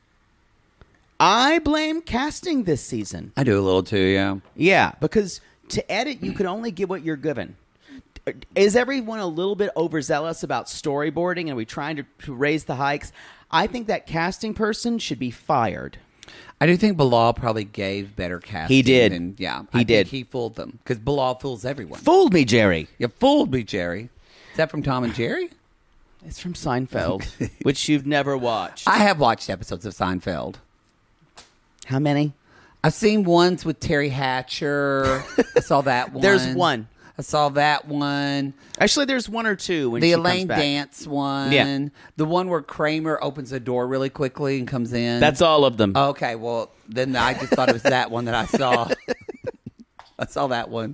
I blame casting this season. I do a little too, yeah. Yeah, because to edit, you can only give what you're given. Is everyone a little bit overzealous about storyboarding? And are we trying to raise the hikes? I think that casting person should be fired. I do think Bilal probably gave better casting. He did. And, yeah, He did. Think he fooled them because Bilal fools everyone. Fooled me, Jerry. You fooled me, Jerry. Is that from Tom and Jerry? It's from Seinfeld, which you've never watched. I have watched episodes of Seinfeld. How many? I've seen ones with Terry Hatcher. I saw that one. There's one. I saw that one. Actually, there's one or two when The she Elaine comes back. Dance one. Yeah. The one where Kramer opens the door really quickly and comes in. That's all of them. Okay, well, then I just thought it was that one that I saw. I saw that one.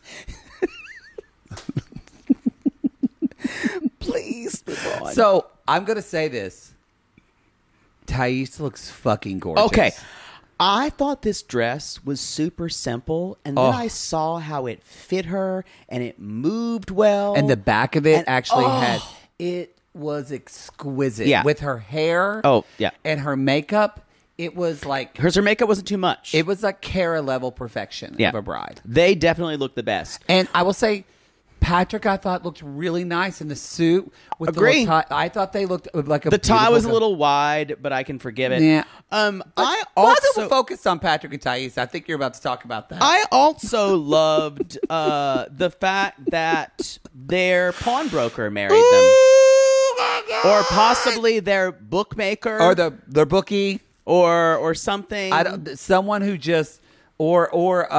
Please move on. So, I'm going to say this. Thais looks fucking gorgeous. Okay. I thought this dress was super simple, and then I saw how it fit her, and it moved well. And the back of it And- actually had... It was exquisite. Yeah. With her hair. Oh, yeah. And her makeup. It was like... Her makeup wasn't too much. It was like Cara level perfection of a bride. They definitely look the best. And I will say, Patrick, I thought looked really nice in the suit. With Agree. The little tie. I thought they looked like a The tie beautiful was a co- little wide, but I can forgive it. Yeah. I Wasn't also focused on Patrick and Thais. I think you're about to talk about that. I also loved the fact that their pawnbroker married them, or possibly their bookmaker, or their bookie, or something. I don't. Someone who just he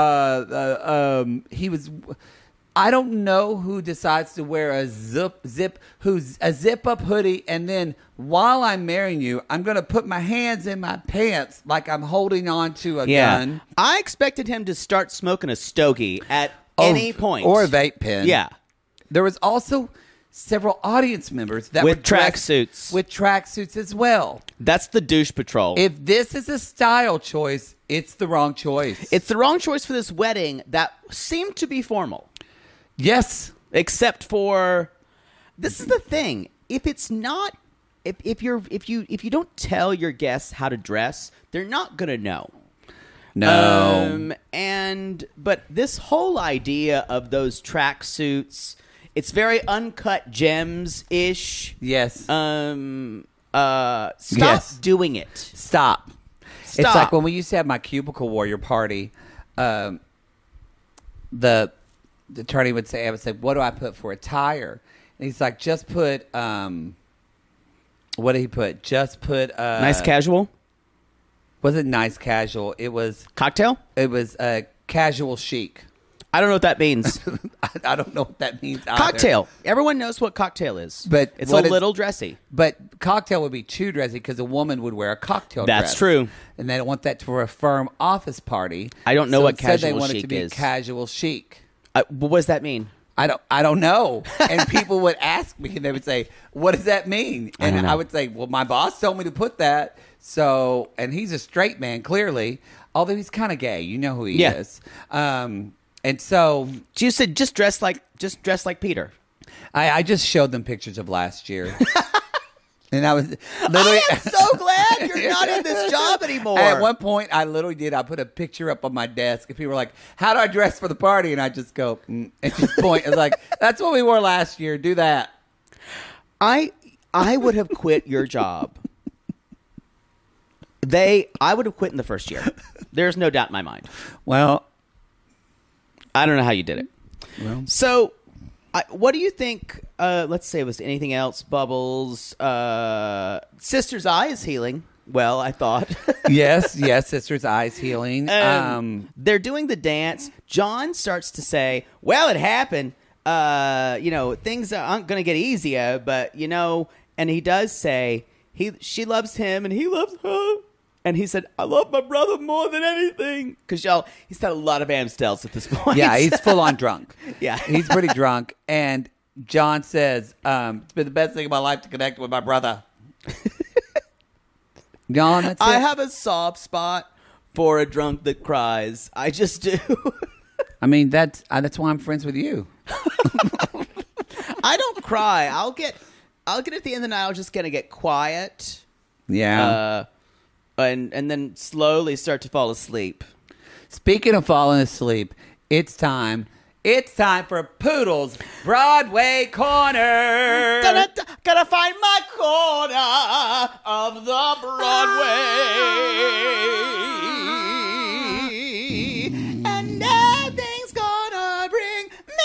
was. I don't know who decides to wear a zip up hoodie, and then while I'm marrying you, I'm going to put my hands in my pants like I'm holding on to a gun. I expected him to start smoking a stogie at any point, or a vape pen. Yeah, there was also several audience members that with were dressed tracksuits, with tracksuits as well. That's the douche patrol. If this is a style choice, it's the wrong choice. It's the wrong choice for this wedding that seemed to be formal. Yes. Except for, this is the thing. If it's not, if you don't tell your guests how to dress, they're not gonna know. No. But this whole idea of those tracksuits, it's very Uncut Gems ish. Yes. Stop Yes. doing it. Stop. Stop. It's like when we used to have my Cubicle Warrior party. The attorney would say, what do I put for attire? And he's like, just put, what did he put? Just put, Nice casual. Wasn't nice casual. It was Cocktail. It was casual chic. I don't know what that means. I don't know what that means either. Cocktail. Everyone knows what cocktail is. But it's what a is- little dressy. But cocktail would be too dressy because a woman would wear a cocktail That's dress. true. And they don't want that for a firm office party. I don't know So what instead they casual want it chic to be is. casual chic. What does that mean? I don't know. And people would ask me and they would say, what does that mean? And don't know. I would say, well, my boss told me to put that. So, and he's a straight man, clearly, although he's kind of gay. You know who he is. And so, You said just dress like Peter. I just showed them pictures of last year. And I was literally. I am so glad you're not in this job anymore. At one point, I literally did. I put a picture up on my desk, and people were like, "How do I dress for the party?" And I just go, and just point. I was like, "That's what we wore last year. Do that." I would have quit your job. I would have quit in the first year. There's no doubt in my mind. Well, I don't know how you did it. Well. So, what do you think? Let's say it was anything else. Bubbles. Sister's eye is healing. Well, I thought. yes, Sister's Eyes healing. They're doing the dance. John starts to say, "Well, it happened. Things aren't going to get easier, but And he does say she loves him and he loves her. And he said, "I love my brother more than anything." Because he's had a lot of Amstels at this point. Yeah, he's full on drunk. Yeah. He's pretty drunk. And John says, "It's been the best thing of my life to connect with my brother." John, that's it. I have a soft spot for a drunk that cries. I just do. I mean, that's why I'm friends with you. I don't cry. I'll get at the end of the night. I'm just gonna get quiet. Yeah. And then slowly start to fall asleep. Speaking of falling asleep, it's time. It's time for Poodle's Broadway Corner. Gotta find my corner of the Broadway. And nothing's gonna bring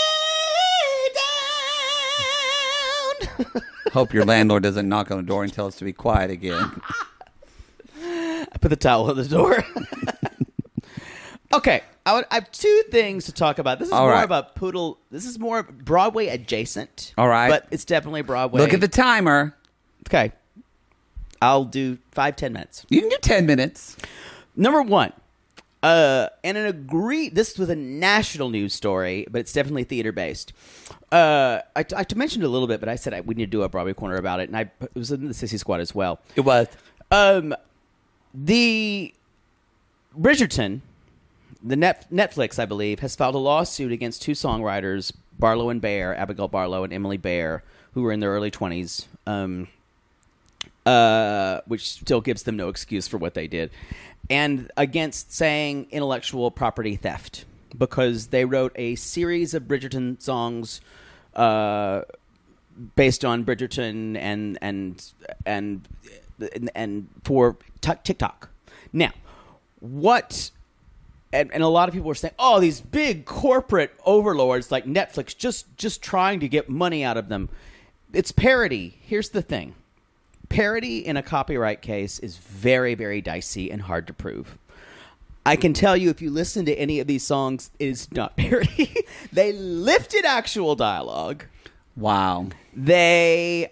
me down. Hope your landlord doesn't knock on the door and tell us to be quiet again. I put the towel on the door. Okay, I have two things to talk about. This is more of a Poodle. This is more Broadway adjacent. All right. But it's definitely Broadway. Look at the timer. Okay. I'll do 5-10 minutes. You can do 10 minutes. Number one. This was a national news story, but it's definitely theater-based. I mentioned it a little bit, but I said we need to do a Broadway Corner about it, and it was in the Sissy Squad as well. It was. The Bridgerton, the Netflix, I believe, has filed a lawsuit against two songwriters, Barlow and Bear, Abigail Barlow and Emily Bear, who were in their early 20s, which still gives them no excuse for what they did, and against saying intellectual property theft, because they wrote a series of Bridgerton songs based on Bridgerton and for TikTok. Now, what... And a lot of people were saying, "Oh, these big corporate overlords like Netflix just trying to get money out of them." It's parody. Here's the thing. Parody in a copyright case is very, very dicey and hard to prove. I can tell you, if you listen to any of these songs, it is not parody. They lifted actual dialogue. Wow. They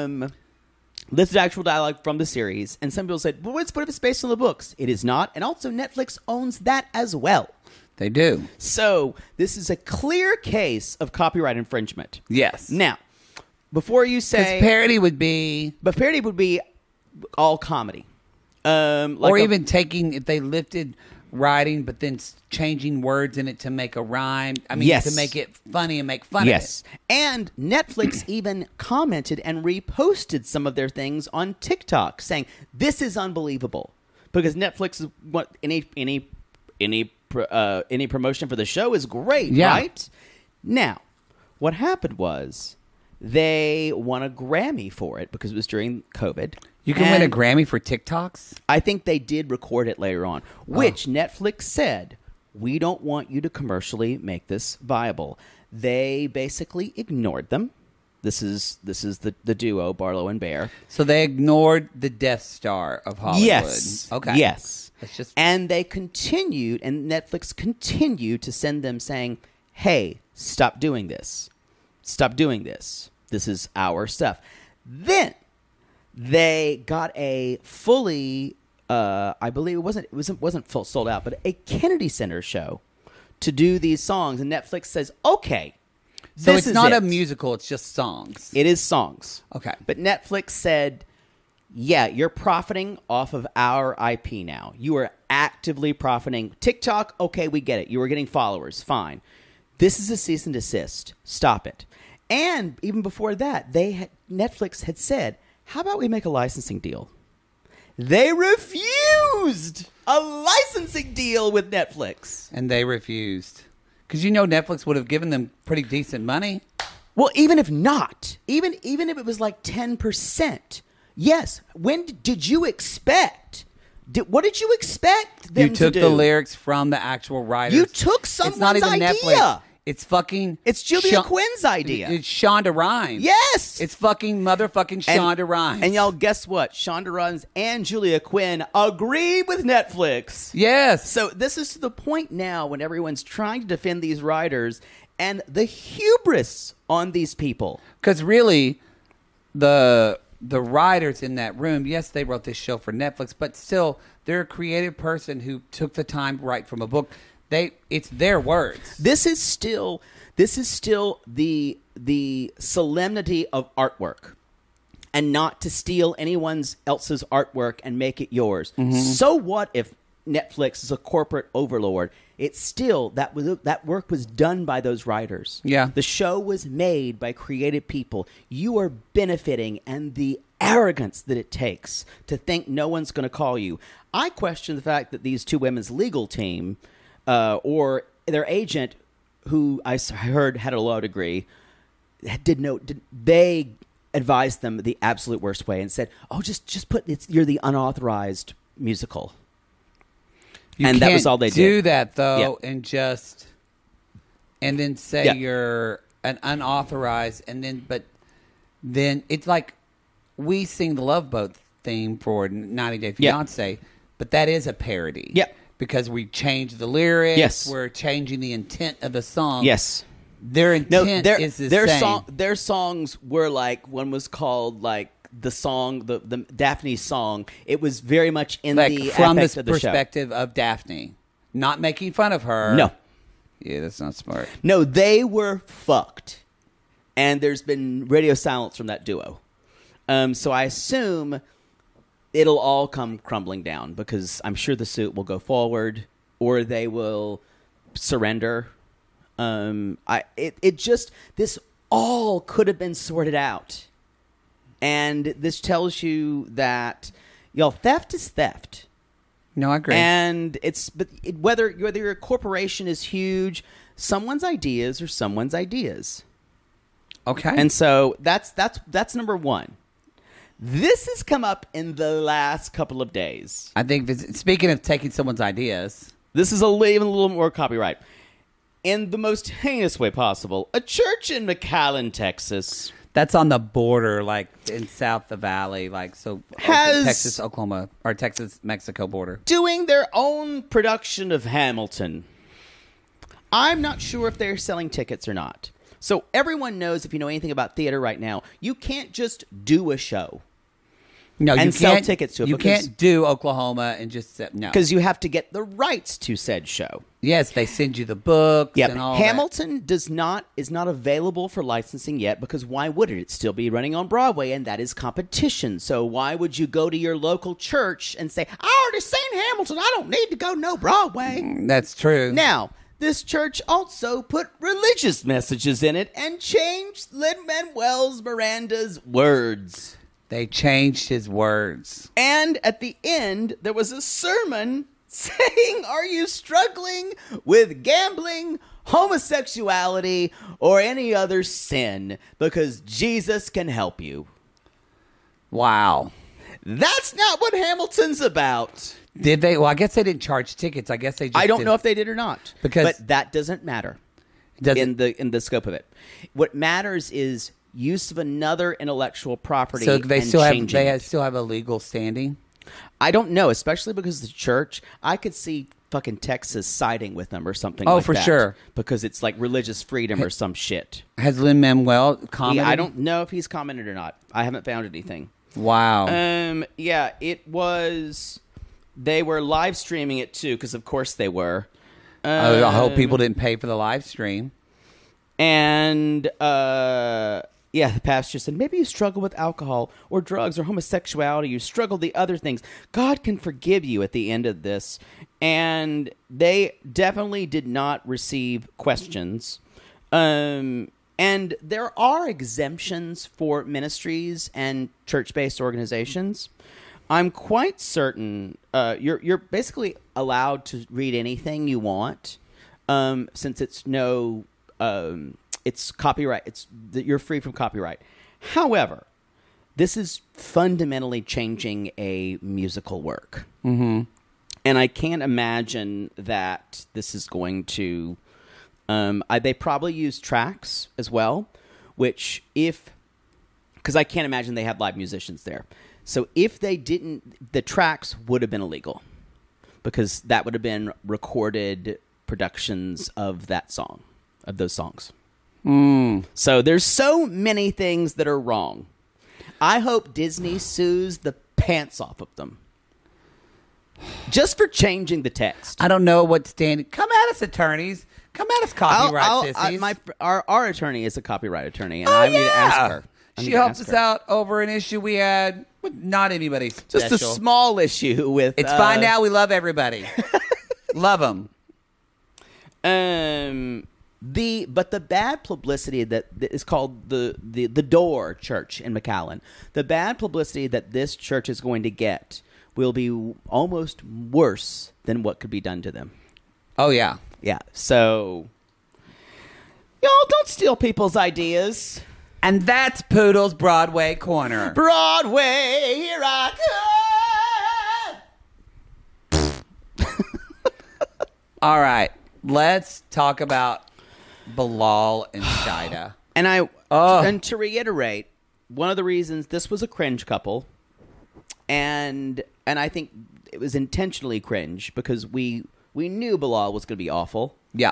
listed actual dialogue from the series, and some people said, "Well, what if it's based on the books?" It is not, and also Netflix owns that as well. They do. So this is a clear case of copyright infringement. Yes. Now, before you say... parody would be... But parody would be all comedy. Or even taking, if they lifted writing, but then changing words in it to make a rhyme. I mean, yes. To make it funny and make fun of it. Yes. And Netflix even commented and reposted some of their things on TikTok saying, "This is unbelievable." Because Netflix is what any promotion for the show is great, right? Now, what happened was they won a Grammy for it because it was during COVID. You can win a Grammy for TikToks? I think they did record it later on, which Netflix said, "We don't want you to commercially make this viable." They basically ignored them. This is the duo, Barlow and Bear. So they ignored the Death Star of Hollywood. Yes. Okay. Yes. And they continued, and Netflix continued to send them saying, "Hey, stop doing this. Stop doing this. This is our stuff." Then they got a fully, I believe it wasn't full sold out, but a Kennedy Center show to do these songs, and Netflix says, "Okay, so it's not a musical; it's just songs." It is songs. Okay, but Netflix said, yeah, you're profiting off of our IP now. You are actively profiting. TikTok, okay, we get it. You were getting followers. Fine. This is a cease and desist. Stop it. And even before that, Netflix had said, how about we make a licensing deal? They refused a licensing deal with Netflix. And they refused. Because Netflix would have given them pretty decent money. Well, even if not, even if it was like 10%, yes. When did you expect? What did you expect them to do? You took the lyrics from the actual writers. You took someone's It's not even idea. Netflix. It's fucking... It's Julia Quinn's idea. It's Shonda Rhimes. Yes. It's fucking motherfucking Shonda Rhimes. And y'all, guess what? Shonda Rhimes and Julia Quinn agree with Netflix. Yes. So this is to the point now when everyone's trying to defend these writers and the hubris on these people. Because really, the writers in that room, yes, they wrote this show for Netflix, but still, they're a creative person who took the time to write from a book. It's their words. This is still the solemnity of artwork, and not to steal anyone else's artwork and make it yours. Mm-hmm. So what if Netflix is a corporate overlord? It's still that work was done by those writers. Yeah, the show was made by creative people. You are benefiting, and the arrogance that it takes to think no one's going to call you. I question the fact that these two women's legal team. Or their agent, who I heard had a law degree, they advised them the absolute worst way and said, "Oh, just put you're the unauthorized musical." And that was all they did. Do that though, yeah. and then say you're an unauthorized, but then it's like we sing the Love Boat theme for 90 Day Fiancé, but that is a parody. Yeah. Because we changed the lyrics. Yes. We're changing the intent of the song. Yes. Their intent is the same. Their songs were like, one was called like the song, the Daphne song. It was very much in like the from affect the of the perspective of Daphne. Not making fun of her. No. Yeah, that's not smart. No, they were fucked. And there's been radio silence from that duo. So I assume it'll all come crumbling down because I'm sure the suit will go forward or they will surrender. This all could have been sorted out. And this tells you that, theft is theft. No, I agree. And whether your corporation is huge, someone's ideas are someone's ideas. Okay. And so that's number one. This has come up in the last couple of days. I think speaking of taking someone's ideas, this is even a little more copyright. In the most heinous way possible, a church in McAllen, Texas. That's on the border, like in South the Valley, like so Texas, Oklahoma, or Texas-Mexico border. Doing their own production of Hamilton. I'm not sure if they're selling tickets or not. So everyone knows, if you know anything about theater right now, you can't just do a show. No, and you sell can't, tickets to it. You can't do Oklahoma and just no. Because you have to get the rights to said show. Yes, they send you the books and all Hamilton is not available for licensing yet because why would it? It'd still be running on Broadway, and that is competition. So why would you go to your local church and say, I already seen Hamilton, I don't need to go no Broadway? That's true. Now, this church also put religious messages in it and changed Lin-Manuel Miranda's words. They changed his words. And at the end, there was a sermon saying, are you struggling with gambling, homosexuality, or any other sin? Because Jesus can help you. Wow. That's not what Hamilton's about. Did they? Well, I guess they didn't charge tickets. I guess they just I don't know if they did or not. But that doesn't matter in the scope of it. What matters is use of another intellectual property. So they and still have a legal standing? I don't know, especially because the church, I could see fucking Texas siding with them or something like that. Oh, for sure. Because it's like religious freedom or some shit. Has Lin-Manuel commented? I don't know if he's commented or not. I haven't found anything. Wow. Yeah, it was... They were live streaming it too, because of course they were. I hope people didn't pay for the live stream. And, Yeah, the pastor said, maybe you struggle with alcohol or drugs or homosexuality. You struggle the other things. God can forgive you at the end of this. And they definitely did not receive questions. And there are exemptions for ministries and church-based organizations. I'm quite certain you're basically allowed to read anything you want, since it's it's copyright. You're free from copyright. However, this is fundamentally changing a musical work, and I can't imagine that this is going to. They probably use tracks as well, because I can't imagine they have live musicians there. So if they didn't, the tracks would have been illegal, because that would have been recorded productions of those songs. So there's so many things that are wrong. I hope Disney sues the pants off of them just for changing the text. I don't know what standing. Come at us, attorneys. Come at us, copyright sissies. Our attorney is a copyright attorney, and I need to ask her. She helped us out over an issue we had with not anybody special. Just a small issue with. It's fine now. We love everybody. Love them. But the bad publicity that is called the Door Church in McAllen, the bad publicity that this church is going to get will be almost worse than what could be done to them. Oh, yeah. Yeah. So, y'all don't steal people's ideas. And that's Poodle's Broadway Corner. Broadway, here I come. All right. Let's talk about Bilal and Shida. And to reiterate, one of the reasons this was a cringe couple, and I think it was intentionally cringe because we knew Bilal was going to be awful. Yeah.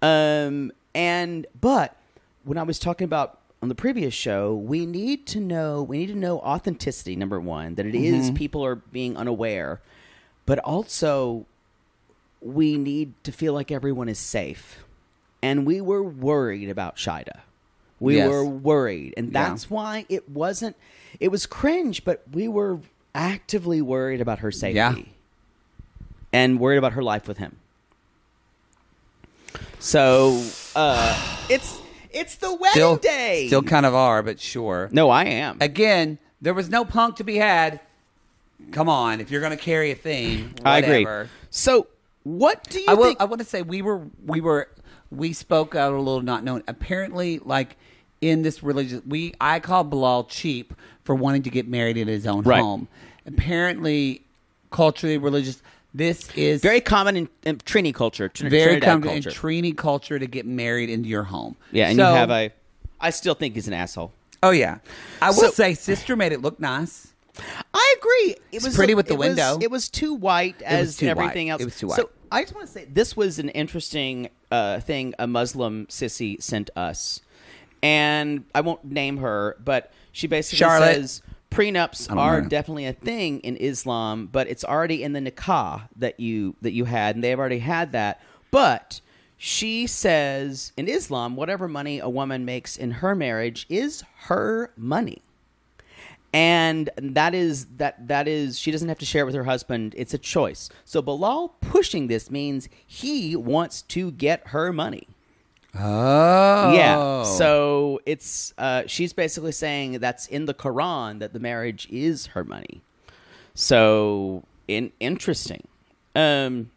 But when I was talking about on the previous show, we need to know authenticity, number one, that it is people are being unaware, but also we need to feel like everyone is safe. And we were worried about Shida. We were worried. And that's why it was cringe, but we were actively worried about her safety. Yeah. And worried about her life with him. So, it's the wedding day. Still kind of are, but sure. No, I am. Again, there was no punk to be had. Come on, if you're going to carry a theme, whatever. I agree. So, what do you think? I want to say we spoke out a little not knowing. Apparently, like in this religious, I call Bilal cheap for wanting to get married in his own home. Apparently, culturally, religious. This is very common in Trini culture. Very common in Trini culture to get married into your home. Yeah, and you have I still think he's an asshole. Oh yeah, I will say, Sister made it look nice. I agree. It was pretty with the window. It was too white as everything else. It was too white. So I just want to say this was an interesting thing a Muslim sissy sent us, and I won't name her, but she basically says prenups are definitely a thing in Islam, but it's already in the nikah that you had, and they've already had that. But she says in Islam, whatever money a woman makes in her marriage is her money. And that is she doesn't have to share it with her husband. It's a choice. So Bilal pushing this means he wants to get her money. Oh. Yeah. So it's she's basically saying that's in the Quran that the marriage is her money. So interesting. And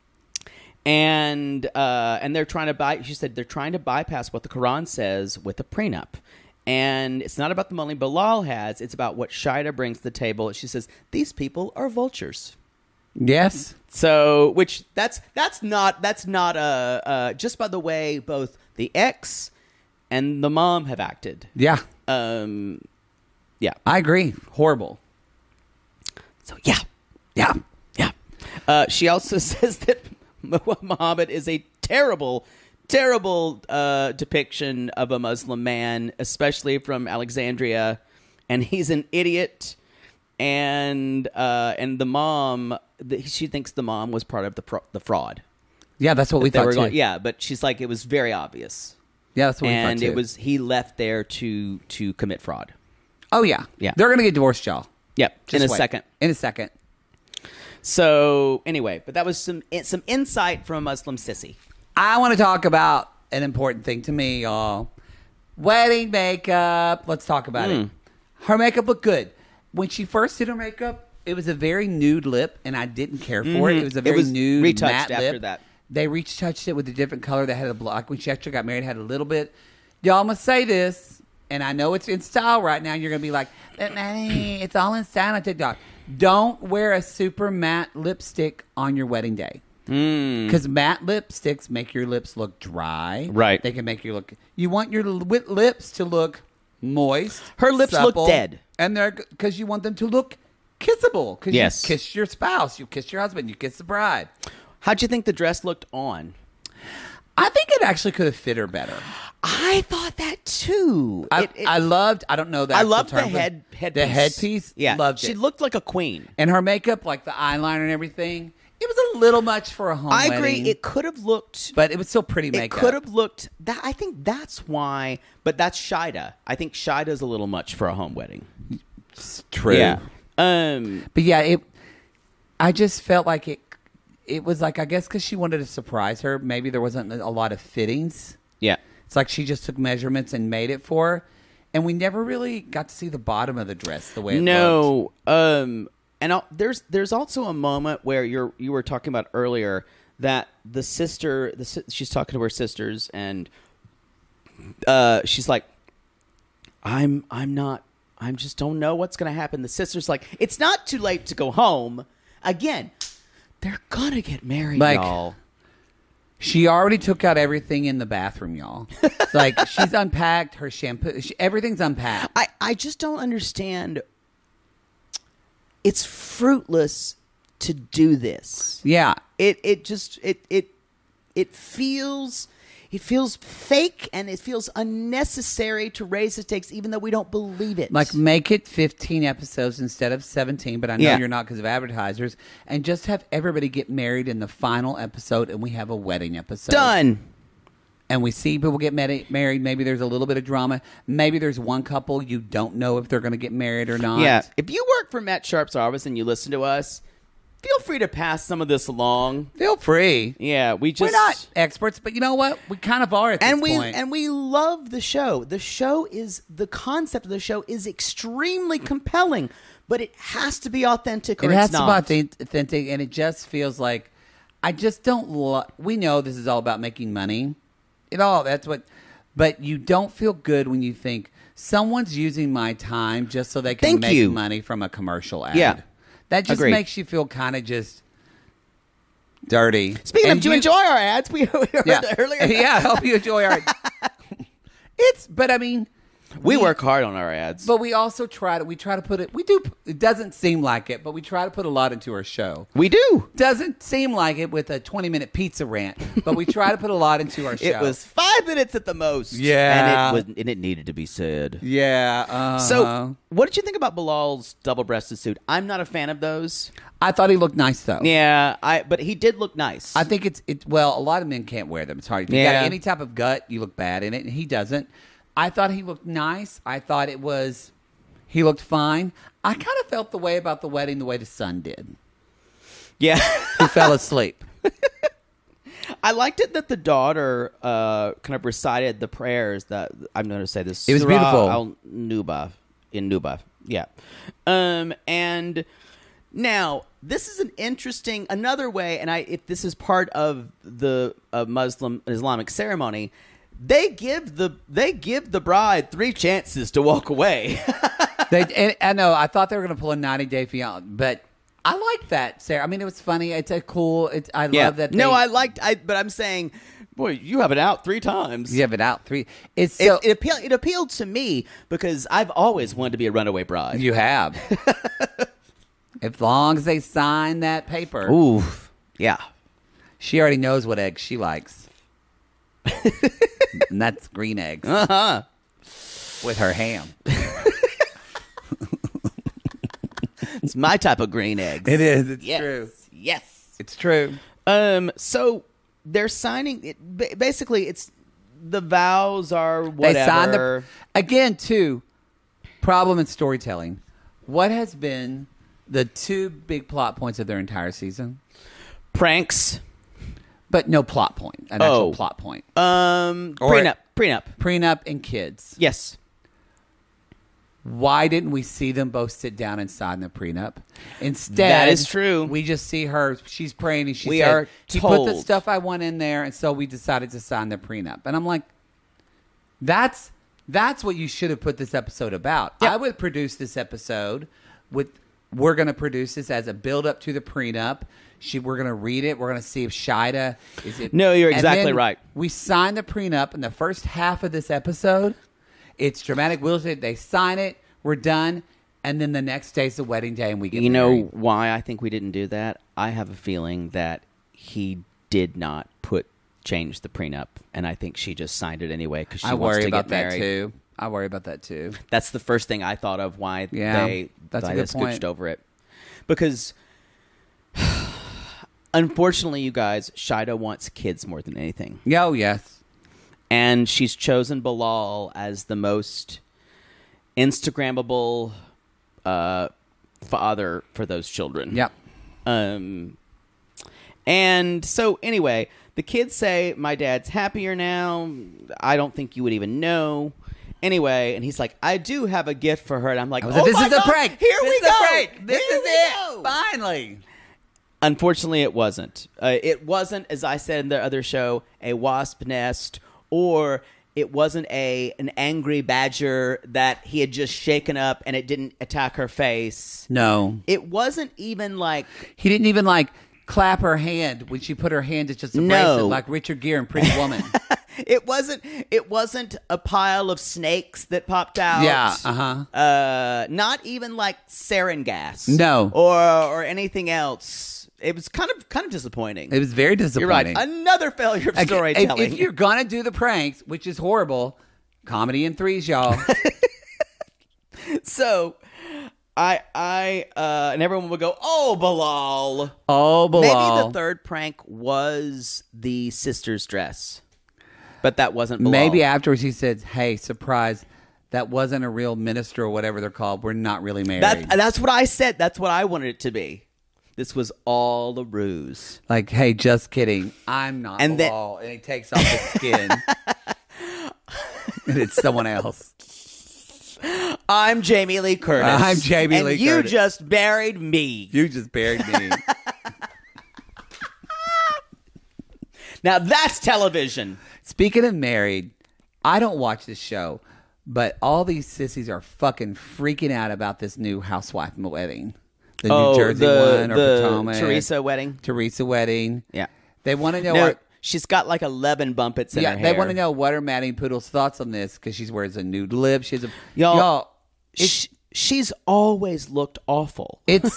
they're trying to she said they're trying to bypass what the Quran says with a prenup. And it's not about the money Bilal has. It's about what Shida brings to the table. She says, these people are vultures. Yes. So, which that's not just by the way both the ex and the mom have acted. Yeah. Yeah. I agree. Horrible. So, yeah. She also says that Muhammad is a terrible depiction of a Muslim man, especially from Alexandria, and he's an idiot. And the mom, she thinks the mom was part of the fraud. Yeah, that's what we thought too. Yeah, but she's like, it was very obvious. Yeah, that's what we thought, and too. he left there to commit fraud. Oh, yeah. Yeah. They're going to get divorced, y'all. Yep, Just in a wait. second. In a second. So anyway, but that was some insight from a Muslim sissy. I want to talk about an important thing to me, y'all. Wedding makeup. Let's talk about it. Her makeup looked good. When she first did her makeup, it was a very nude lip, and I didn't care for it. It was a very nude, retouched matte after lip. that. They retouched it with a different color. They had a like when she actually got married, it had a little bit. Y'all must say this, and I know it's in style right now. You're going to be like, it's all in style on TikTok. Don't wear a super matte lipstick on your wedding day. Because matte lipsticks make your lips look dry. Right. They can make you look... You want your lips to look moist. Her lips supple, look dead. And they're... Because you want them to look kissable. Because Yes. you kiss your spouse. You kiss your husband. You kiss the bride. How'd you think the dress looked on? I think it actually could have fit her better. I thought that too. I loved... I don't know that. I loved the headpiece. The headpiece. Yeah, Loved she it. looked like a queen. And her makeup, like the eyeliner and everything... It was a little much for a home I wedding. agree. It could have looked, but it was still pretty makeup. It could have looked. That I think that's why. But that's Shida. I think Shida's a little much for a home wedding. It's true. Yeah. But yeah, I just felt like it was like, I guess because she wanted to surprise her. Maybe there wasn't a lot of fittings. Yeah. It's like she just took measurements and made it for her, and we never really got to see the bottom of the dress the way it looked. And there's also a moment where you were talking about earlier that the sister, she's talking to her sisters, and she's like, I just don't know what's going to happen. The sister's like, it's not too late to go home. Again, they're gonna get married, y'all. She already took out everything in the bathroom, y'all. It's like she's unpacked her shampoo. Everything's unpacked. I just don't understand. It's fruitless to do this. Yeah. It feels fake, and it feels unnecessary to raise the stakes, even though we don't believe it. Like, make it 15 episodes instead of 17, but I know Yeah. you're not because of advertisers, and just have everybody get married in the final episode, and we have a wedding episode. Done. And we see people get married. Maybe there's a little bit of drama. Maybe there's one couple you don't know if they're going to get married or not. Yeah. If you work for Matt Sharp's office and you listen to us, feel free to pass some of this along. Feel free. Yeah, we're not experts, but you know what? We kind of are at this point. And we love the show. The concept of the show is extremely compelling, but it has to be authentic or It has it's to not. be authentic, and it just feels like I just don't. We know this is all about making money. But you don't feel good when you think someone's using my time just so they can make money from a commercial ad. Yeah. That just Agreed. makes you feel kind of just dirty. Speaking of, do you enjoy our ads? We heard that earlier. Yeah, I hope you enjoy our but I mean, we work hard on our ads. but we also try to put it, it doesn't seem like it, but we try to put a lot into our show. We do. Doesn't seem like it with a 20-minute pizza rant, but we try to put a lot into our show. It was 5 minutes at the most. Yeah. And it needed to be said. Yeah. So, what did you think about Bilal's double-breasted suit? I'm not a fan of those. I thought he looked nice, though. Yeah, but he did look nice. I think well, a lot of men can't wear them. It's hard. If you got any type of gut, you look bad in it, and he doesn't. I thought he looked nice. I thought he looked fine. I kind of felt the way about the wedding the way the son did. Yeah. He fell asleep. I liked it that the daughter kind of recited the prayers that I'm going to say this. It was Surah beautiful. Al-Nuba in Nuba. Yeah. And now this is another way, and if this is part of the Muslim Islamic ceremony, they give the bride 3 chances to walk away. I know. I thought they were going to pull a 90-day fiance, but I liked that, Sarah. I mean, it was funny. It's a cool. I love that. But I'm saying, boy, you have it out 3 times. You have it out 3. It appealed to me because I've always wanted to be a runaway bride. You have. As long as they sign that paper. Ooh, yeah. She already knows what eggs she likes. And that's green eggs. Uh-huh. With her ham. It's my type of green eggs. It is. It's Yes. true. Yes. It's true. So they're signing it. Basically, it's the vows are whatever. They signed again, too, problem in storytelling. What has been the two big plot points of their entire season? Pranks. But no plot point. An actual plot point. Prenup. Prenup and kids. Yes. Why didn't we see them both sit down and sign the prenup? Instead, that is true. We just see her. She's praying, and she are she told. put the stuff I want in there, and so we decided to sign the prenup. And I'm like, that's what you should have put this episode about. Yep. I would produce this episode with. We're going to produce this as a build up to the prenup. We're going to read it. We're going to see if Shida is it. No, you're and exactly then right. We sign the prenup in the first half of this episode. It's dramatic. They sign it. We're done. And then the next day's the wedding day and we get married. You know why I think we didn't do that? I have a feeling that he did not change the prenup. And I think she just signed it anyway because she wants to get married. I worry about that too. That's the first thing I thought of why they scooched over it. Because unfortunately, you guys, Shida wants kids more than anything. Oh, yes. And she's chosen Bilal as the most Instagrammable father for those children. Yep. And so anyway, the kids say, my dad's happier now. I don't think you would even know. Anyway, and he's like, I do have a gift for her. And I'm like, this is a prank. Here we go. This is it. Finally. Unfortunately, it wasn't. It wasn't, as I said in the other show, a wasp nest, or it wasn't an angry badger that he had just shaken up and it didn't attack her face. No. It wasn't even like... He didn't even clap her hand when she put her hand to just a bracelet like Richard Gere in Pretty Woman. It wasn't a pile of snakes that popped out. Yeah, not even like sarin gas. No. Or anything else. It was kind of disappointing. It was very disappointing. You're right. Another failure of storytelling. If you're gonna do the pranks, which is horrible, comedy in threes, y'all. So and everyone would go, oh, Bilal. Oh, Bilal. Maybe the third prank was the sister's dress. But that wasn't Bilal. Maybe afterwards he said, hey, surprise, that wasn't a real minister or whatever they're called. We're not really married. That's what I said. That's what I wanted it to be. This was all a ruse. Like, hey, just kidding. I'm not Bilal. And he takes off the skin. And it's someone else. I'm Jamie Lee Curtis. I'm Jamie Lee Curtis. And you just buried me. You just buried me. Now that's television. Speaking of married, I don't watch this show, but all these sissies are fucking freaking out about this new housewife wedding. The New Jersey one or Potomac. Teresa wedding. Teresa wedding. Yeah. They want to know what... She's got like 11 bumpets in her hair. They want to know what are Maddie Poodle's thoughts on this because she wears a nude lip. She has a... Y'all she's always looked awful. It's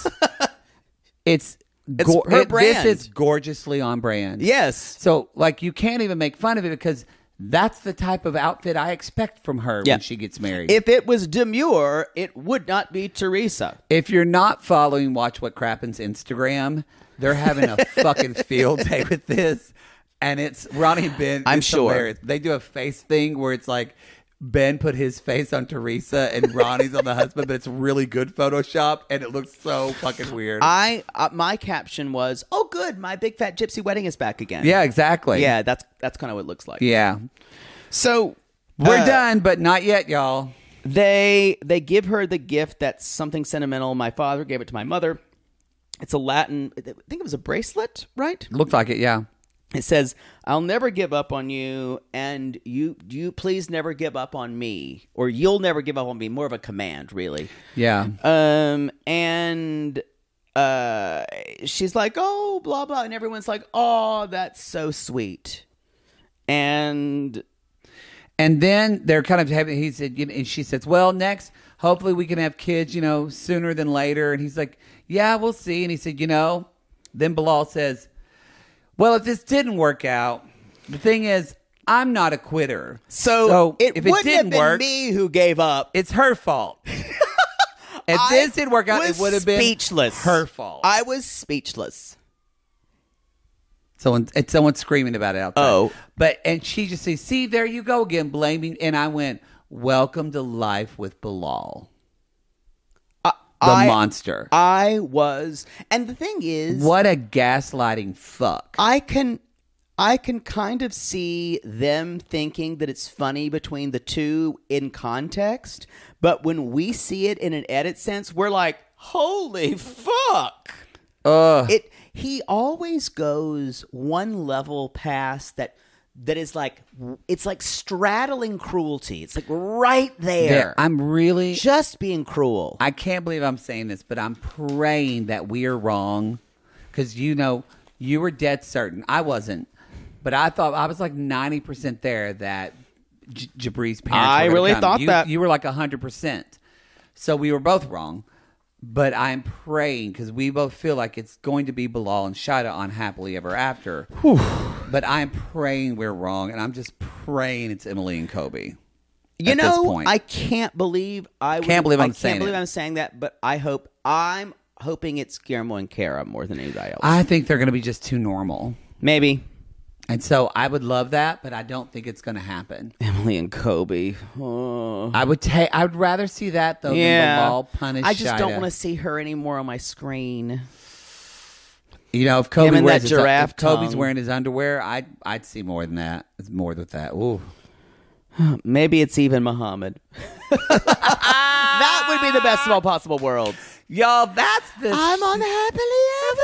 her brand. This is gorgeously on brand. Yes. So, you can't even make fun of it because that's the type of outfit I expect from her when she gets married. If it was demure, it would not be Teresa. If you're not following Watch What Crappens Instagram, they're having a fucking field day with this. And it's Ronnie and Ben. I'm sure. Hilarious. They do a face thing where it's like Ben put his face on Teresa and Ronnie's on the husband, but it's really good Photoshop and it looks so fucking weird. My caption was, "Oh, good, my big fat gypsy wedding is back again." Yeah, exactly. Yeah, that's kind of what it looks like. Yeah. So we're done, but not yet, y'all. They give her the gift that's something sentimental. My father gave it to my mother. It's a Latin. I think it was a bracelet, right? Looked like it, yeah. It says, I'll never give up on you, and you please never give up on me. Or you'll never give up on me. More of a command, really. Yeah. And she's like, oh, blah, blah. And everyone's like, oh, that's so sweet. And then they're kind of having, he said, and she says, well, next, hopefully we can have kids, sooner than later. And he's like, yeah, we'll see. And he said, then Bilal says, well, if this didn't work out, the thing is, I'm not a quitter. So if it wouldn't didn't have been work, me who gave up. It's her fault. If this didn't work out, it would have been speechless. Her fault. I was speechless. Someone's screaming about it outside. Oh. And she just says, see, there you go again, blaming. And I went, welcome to life with Bilal. Monster. I was, and the thing is, what a gaslighting fuck. I can kind of see them thinking that it's funny between the two in context, but when we see it in an edit sense, we're like, holy fuck. He always goes one level past that is like, it's like straddling cruelty. It's like right there. I'm really just being cruel. I can't believe I'm saying this, but I'm praying that we are wrong, because you were dead certain. I wasn't, but I thought I was like 90% there that Jabri's parents. I really thought that you were like 100%. So we were both wrong. But I'm praying, because we both feel like it's going to be Bilal and Shida on Happily Ever After. Whew. But I'm praying we're wrong, and I'm just praying it's Emily and Kobe. This point. I can't believe I'm saying that, but I'm hoping it's Guillermo and Kara more than anybody else. I think they're going to be just too normal. Maybe. And so I would love that, but I don't think it's going to happen. Emily and Kobe. Oh. I would rather see that though than Bilal punish Shida. I just don't want to see her anymore on my screen. If Kobe Kobe's wearing his underwear, I'd see more than that. It's more than that. Ooh. Maybe it's even Muhammad. That would be the best of all possible worlds. Y'all, that's the I'm on Happily Ever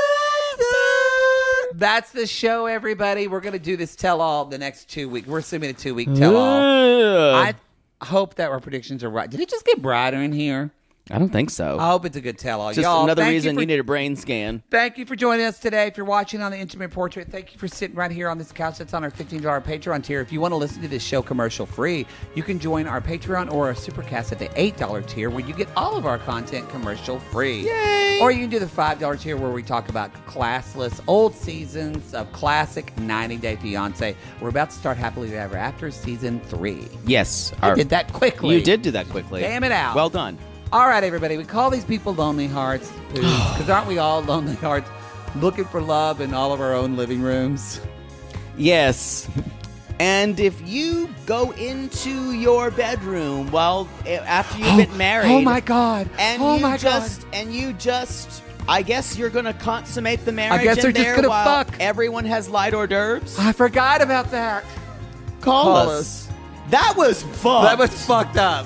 After. That's the show, everybody. We're going to do this tell-all the next 2 weeks. We're assuming a 2-week tell-all. I hope that our predictions are right. Did it just get brighter in here? I don't think so. I hope it's a good tell-all. Just Y'all, another reason you need a brain scan. Thank you for joining us today. If you're watching on the Intimate Portrait, thank you for sitting right here on this couch that's on our $15 Patreon tier. If you want to listen to this show commercial-free, you can join our Patreon or our Supercast at the $8 tier, where you get all of our content commercial-free. Yay! Or you can do the $5 tier, where we talk about classless old seasons of classic 90 Day Fiancé. We're about to start Happily Ever After Season 3. Yes. I did that quickly. You did do that quickly. Damn it out. Well done. All right, everybody. We call these people lonely hearts, because aren't we all lonely hearts looking for love in all of our own living rooms? Yes. And if you go into your bedroom after you've been married, oh my God, and you just, I guess you're gonna consummate the marriage. I guess they're just gonna fuck. Everyone has light hors d'oeuvres. I forgot about that. Call us. That was fucked. That was fucked up.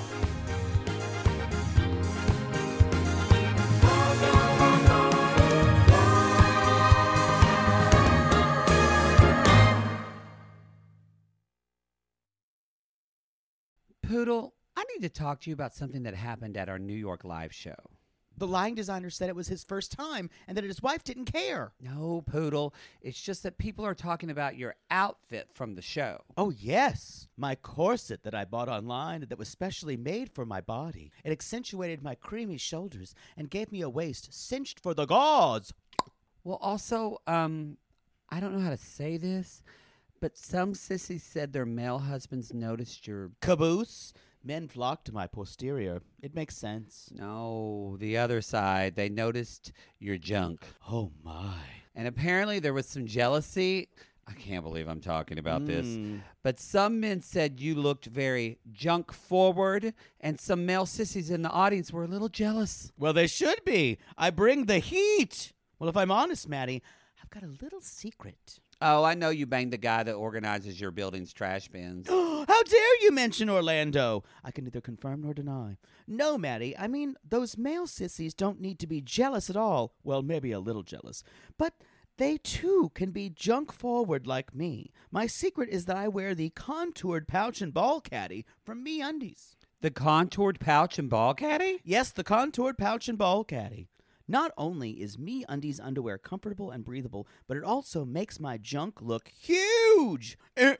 Poodle, I need to talk to you about something that happened at our New York live show. The lighting designer said it was his first time and that his wife didn't care. No, Poodle. It's just that people are talking about your outfit from the show. Oh, yes. My corset that I bought online that was specially made for my body. It accentuated my creamy shoulders and gave me a waist cinched for the gods. Well, also, I don't know how to say this, but some sissies said their male husbands noticed your caboose. Men flock to my posterior. It makes sense. No, the other side. They noticed your junk. Oh, my. And apparently there was some jealousy. I can't believe I'm talking about this. But some men said you looked very junk forward, and some male sissies in the audience were a little jealous. Well, they should be. I bring the heat. Well, if I'm honest, Maddie, I've got a little secret. Oh, I know you banged the guy that organizes your building's trash bins. How dare you mention Orlando? I can neither confirm nor deny. No, Maddie, I mean, those male sissies don't need to be jealous at all. Well, maybe a little jealous. But they, too, can be junk forward like me. My secret is that I wear the contoured pouch and ball caddy from MeUndies. The contoured pouch and ball caddy? Yes, the contoured pouch and ball caddy. Not only is MeUndies underwear comfortable and breathable, but it also makes my junk look huge.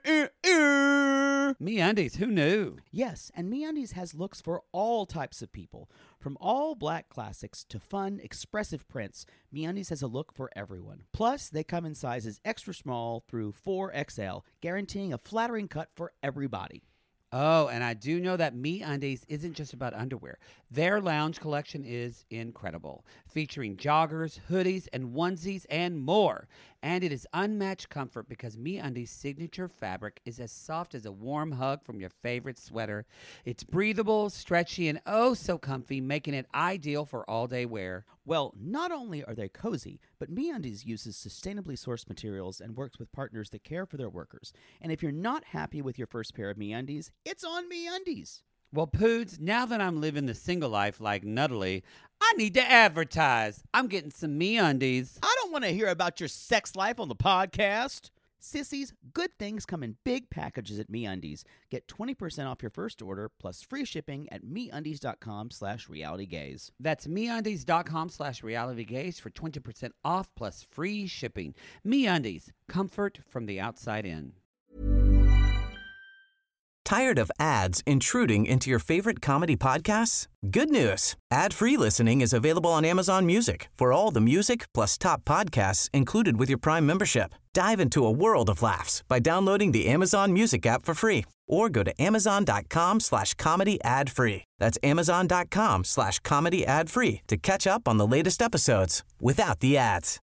MeUndies, who knew? Yes, and MeUndies has looks for all types of people. From all black classics to fun, expressive prints, MeUndies has a look for everyone. Plus, they come in sizes extra small through 4XL, guaranteeing a flattering cut for everybody. Oh, and I do know that MeUndies isn't just about underwear. Their lounge collection is incredible, featuring joggers, hoodies, and onesies, and more. And it is unmatched comfort because MeUndies' signature fabric is as soft as a warm hug from your favorite sweater. It's breathable, stretchy, and oh so comfy, making it ideal for all-day wear. Well, not only are they cozy, but MeUndies uses sustainably sourced materials and works with partners that care for their workers. And if you're not happy with your first pair of MeUndies, it's on MeUndies. Well, Poods, now that I'm living the single life like Nuttally, I need to advertise. I'm getting some MeUndies. I don't want to hear about your sex life on the podcast. Sissies, good things come in big packages at MeUndies. Get 20% off your first order plus free shipping at MeUndies.com/realitygaze. That's MeUndies.com/realitygaze for 20% off plus free shipping. MeUndies, comfort from the outside in. Tired of ads intruding into your favorite comedy podcasts? Good news. Ad-free listening is available on Amazon Music for all the music plus top podcasts included with your Prime membership. Dive into a world of laughs by downloading the Amazon Music app for free or go to amazon.com/comedy ad-free. That's amazon.com/comedy ad-free to catch up on the latest episodes without the ads.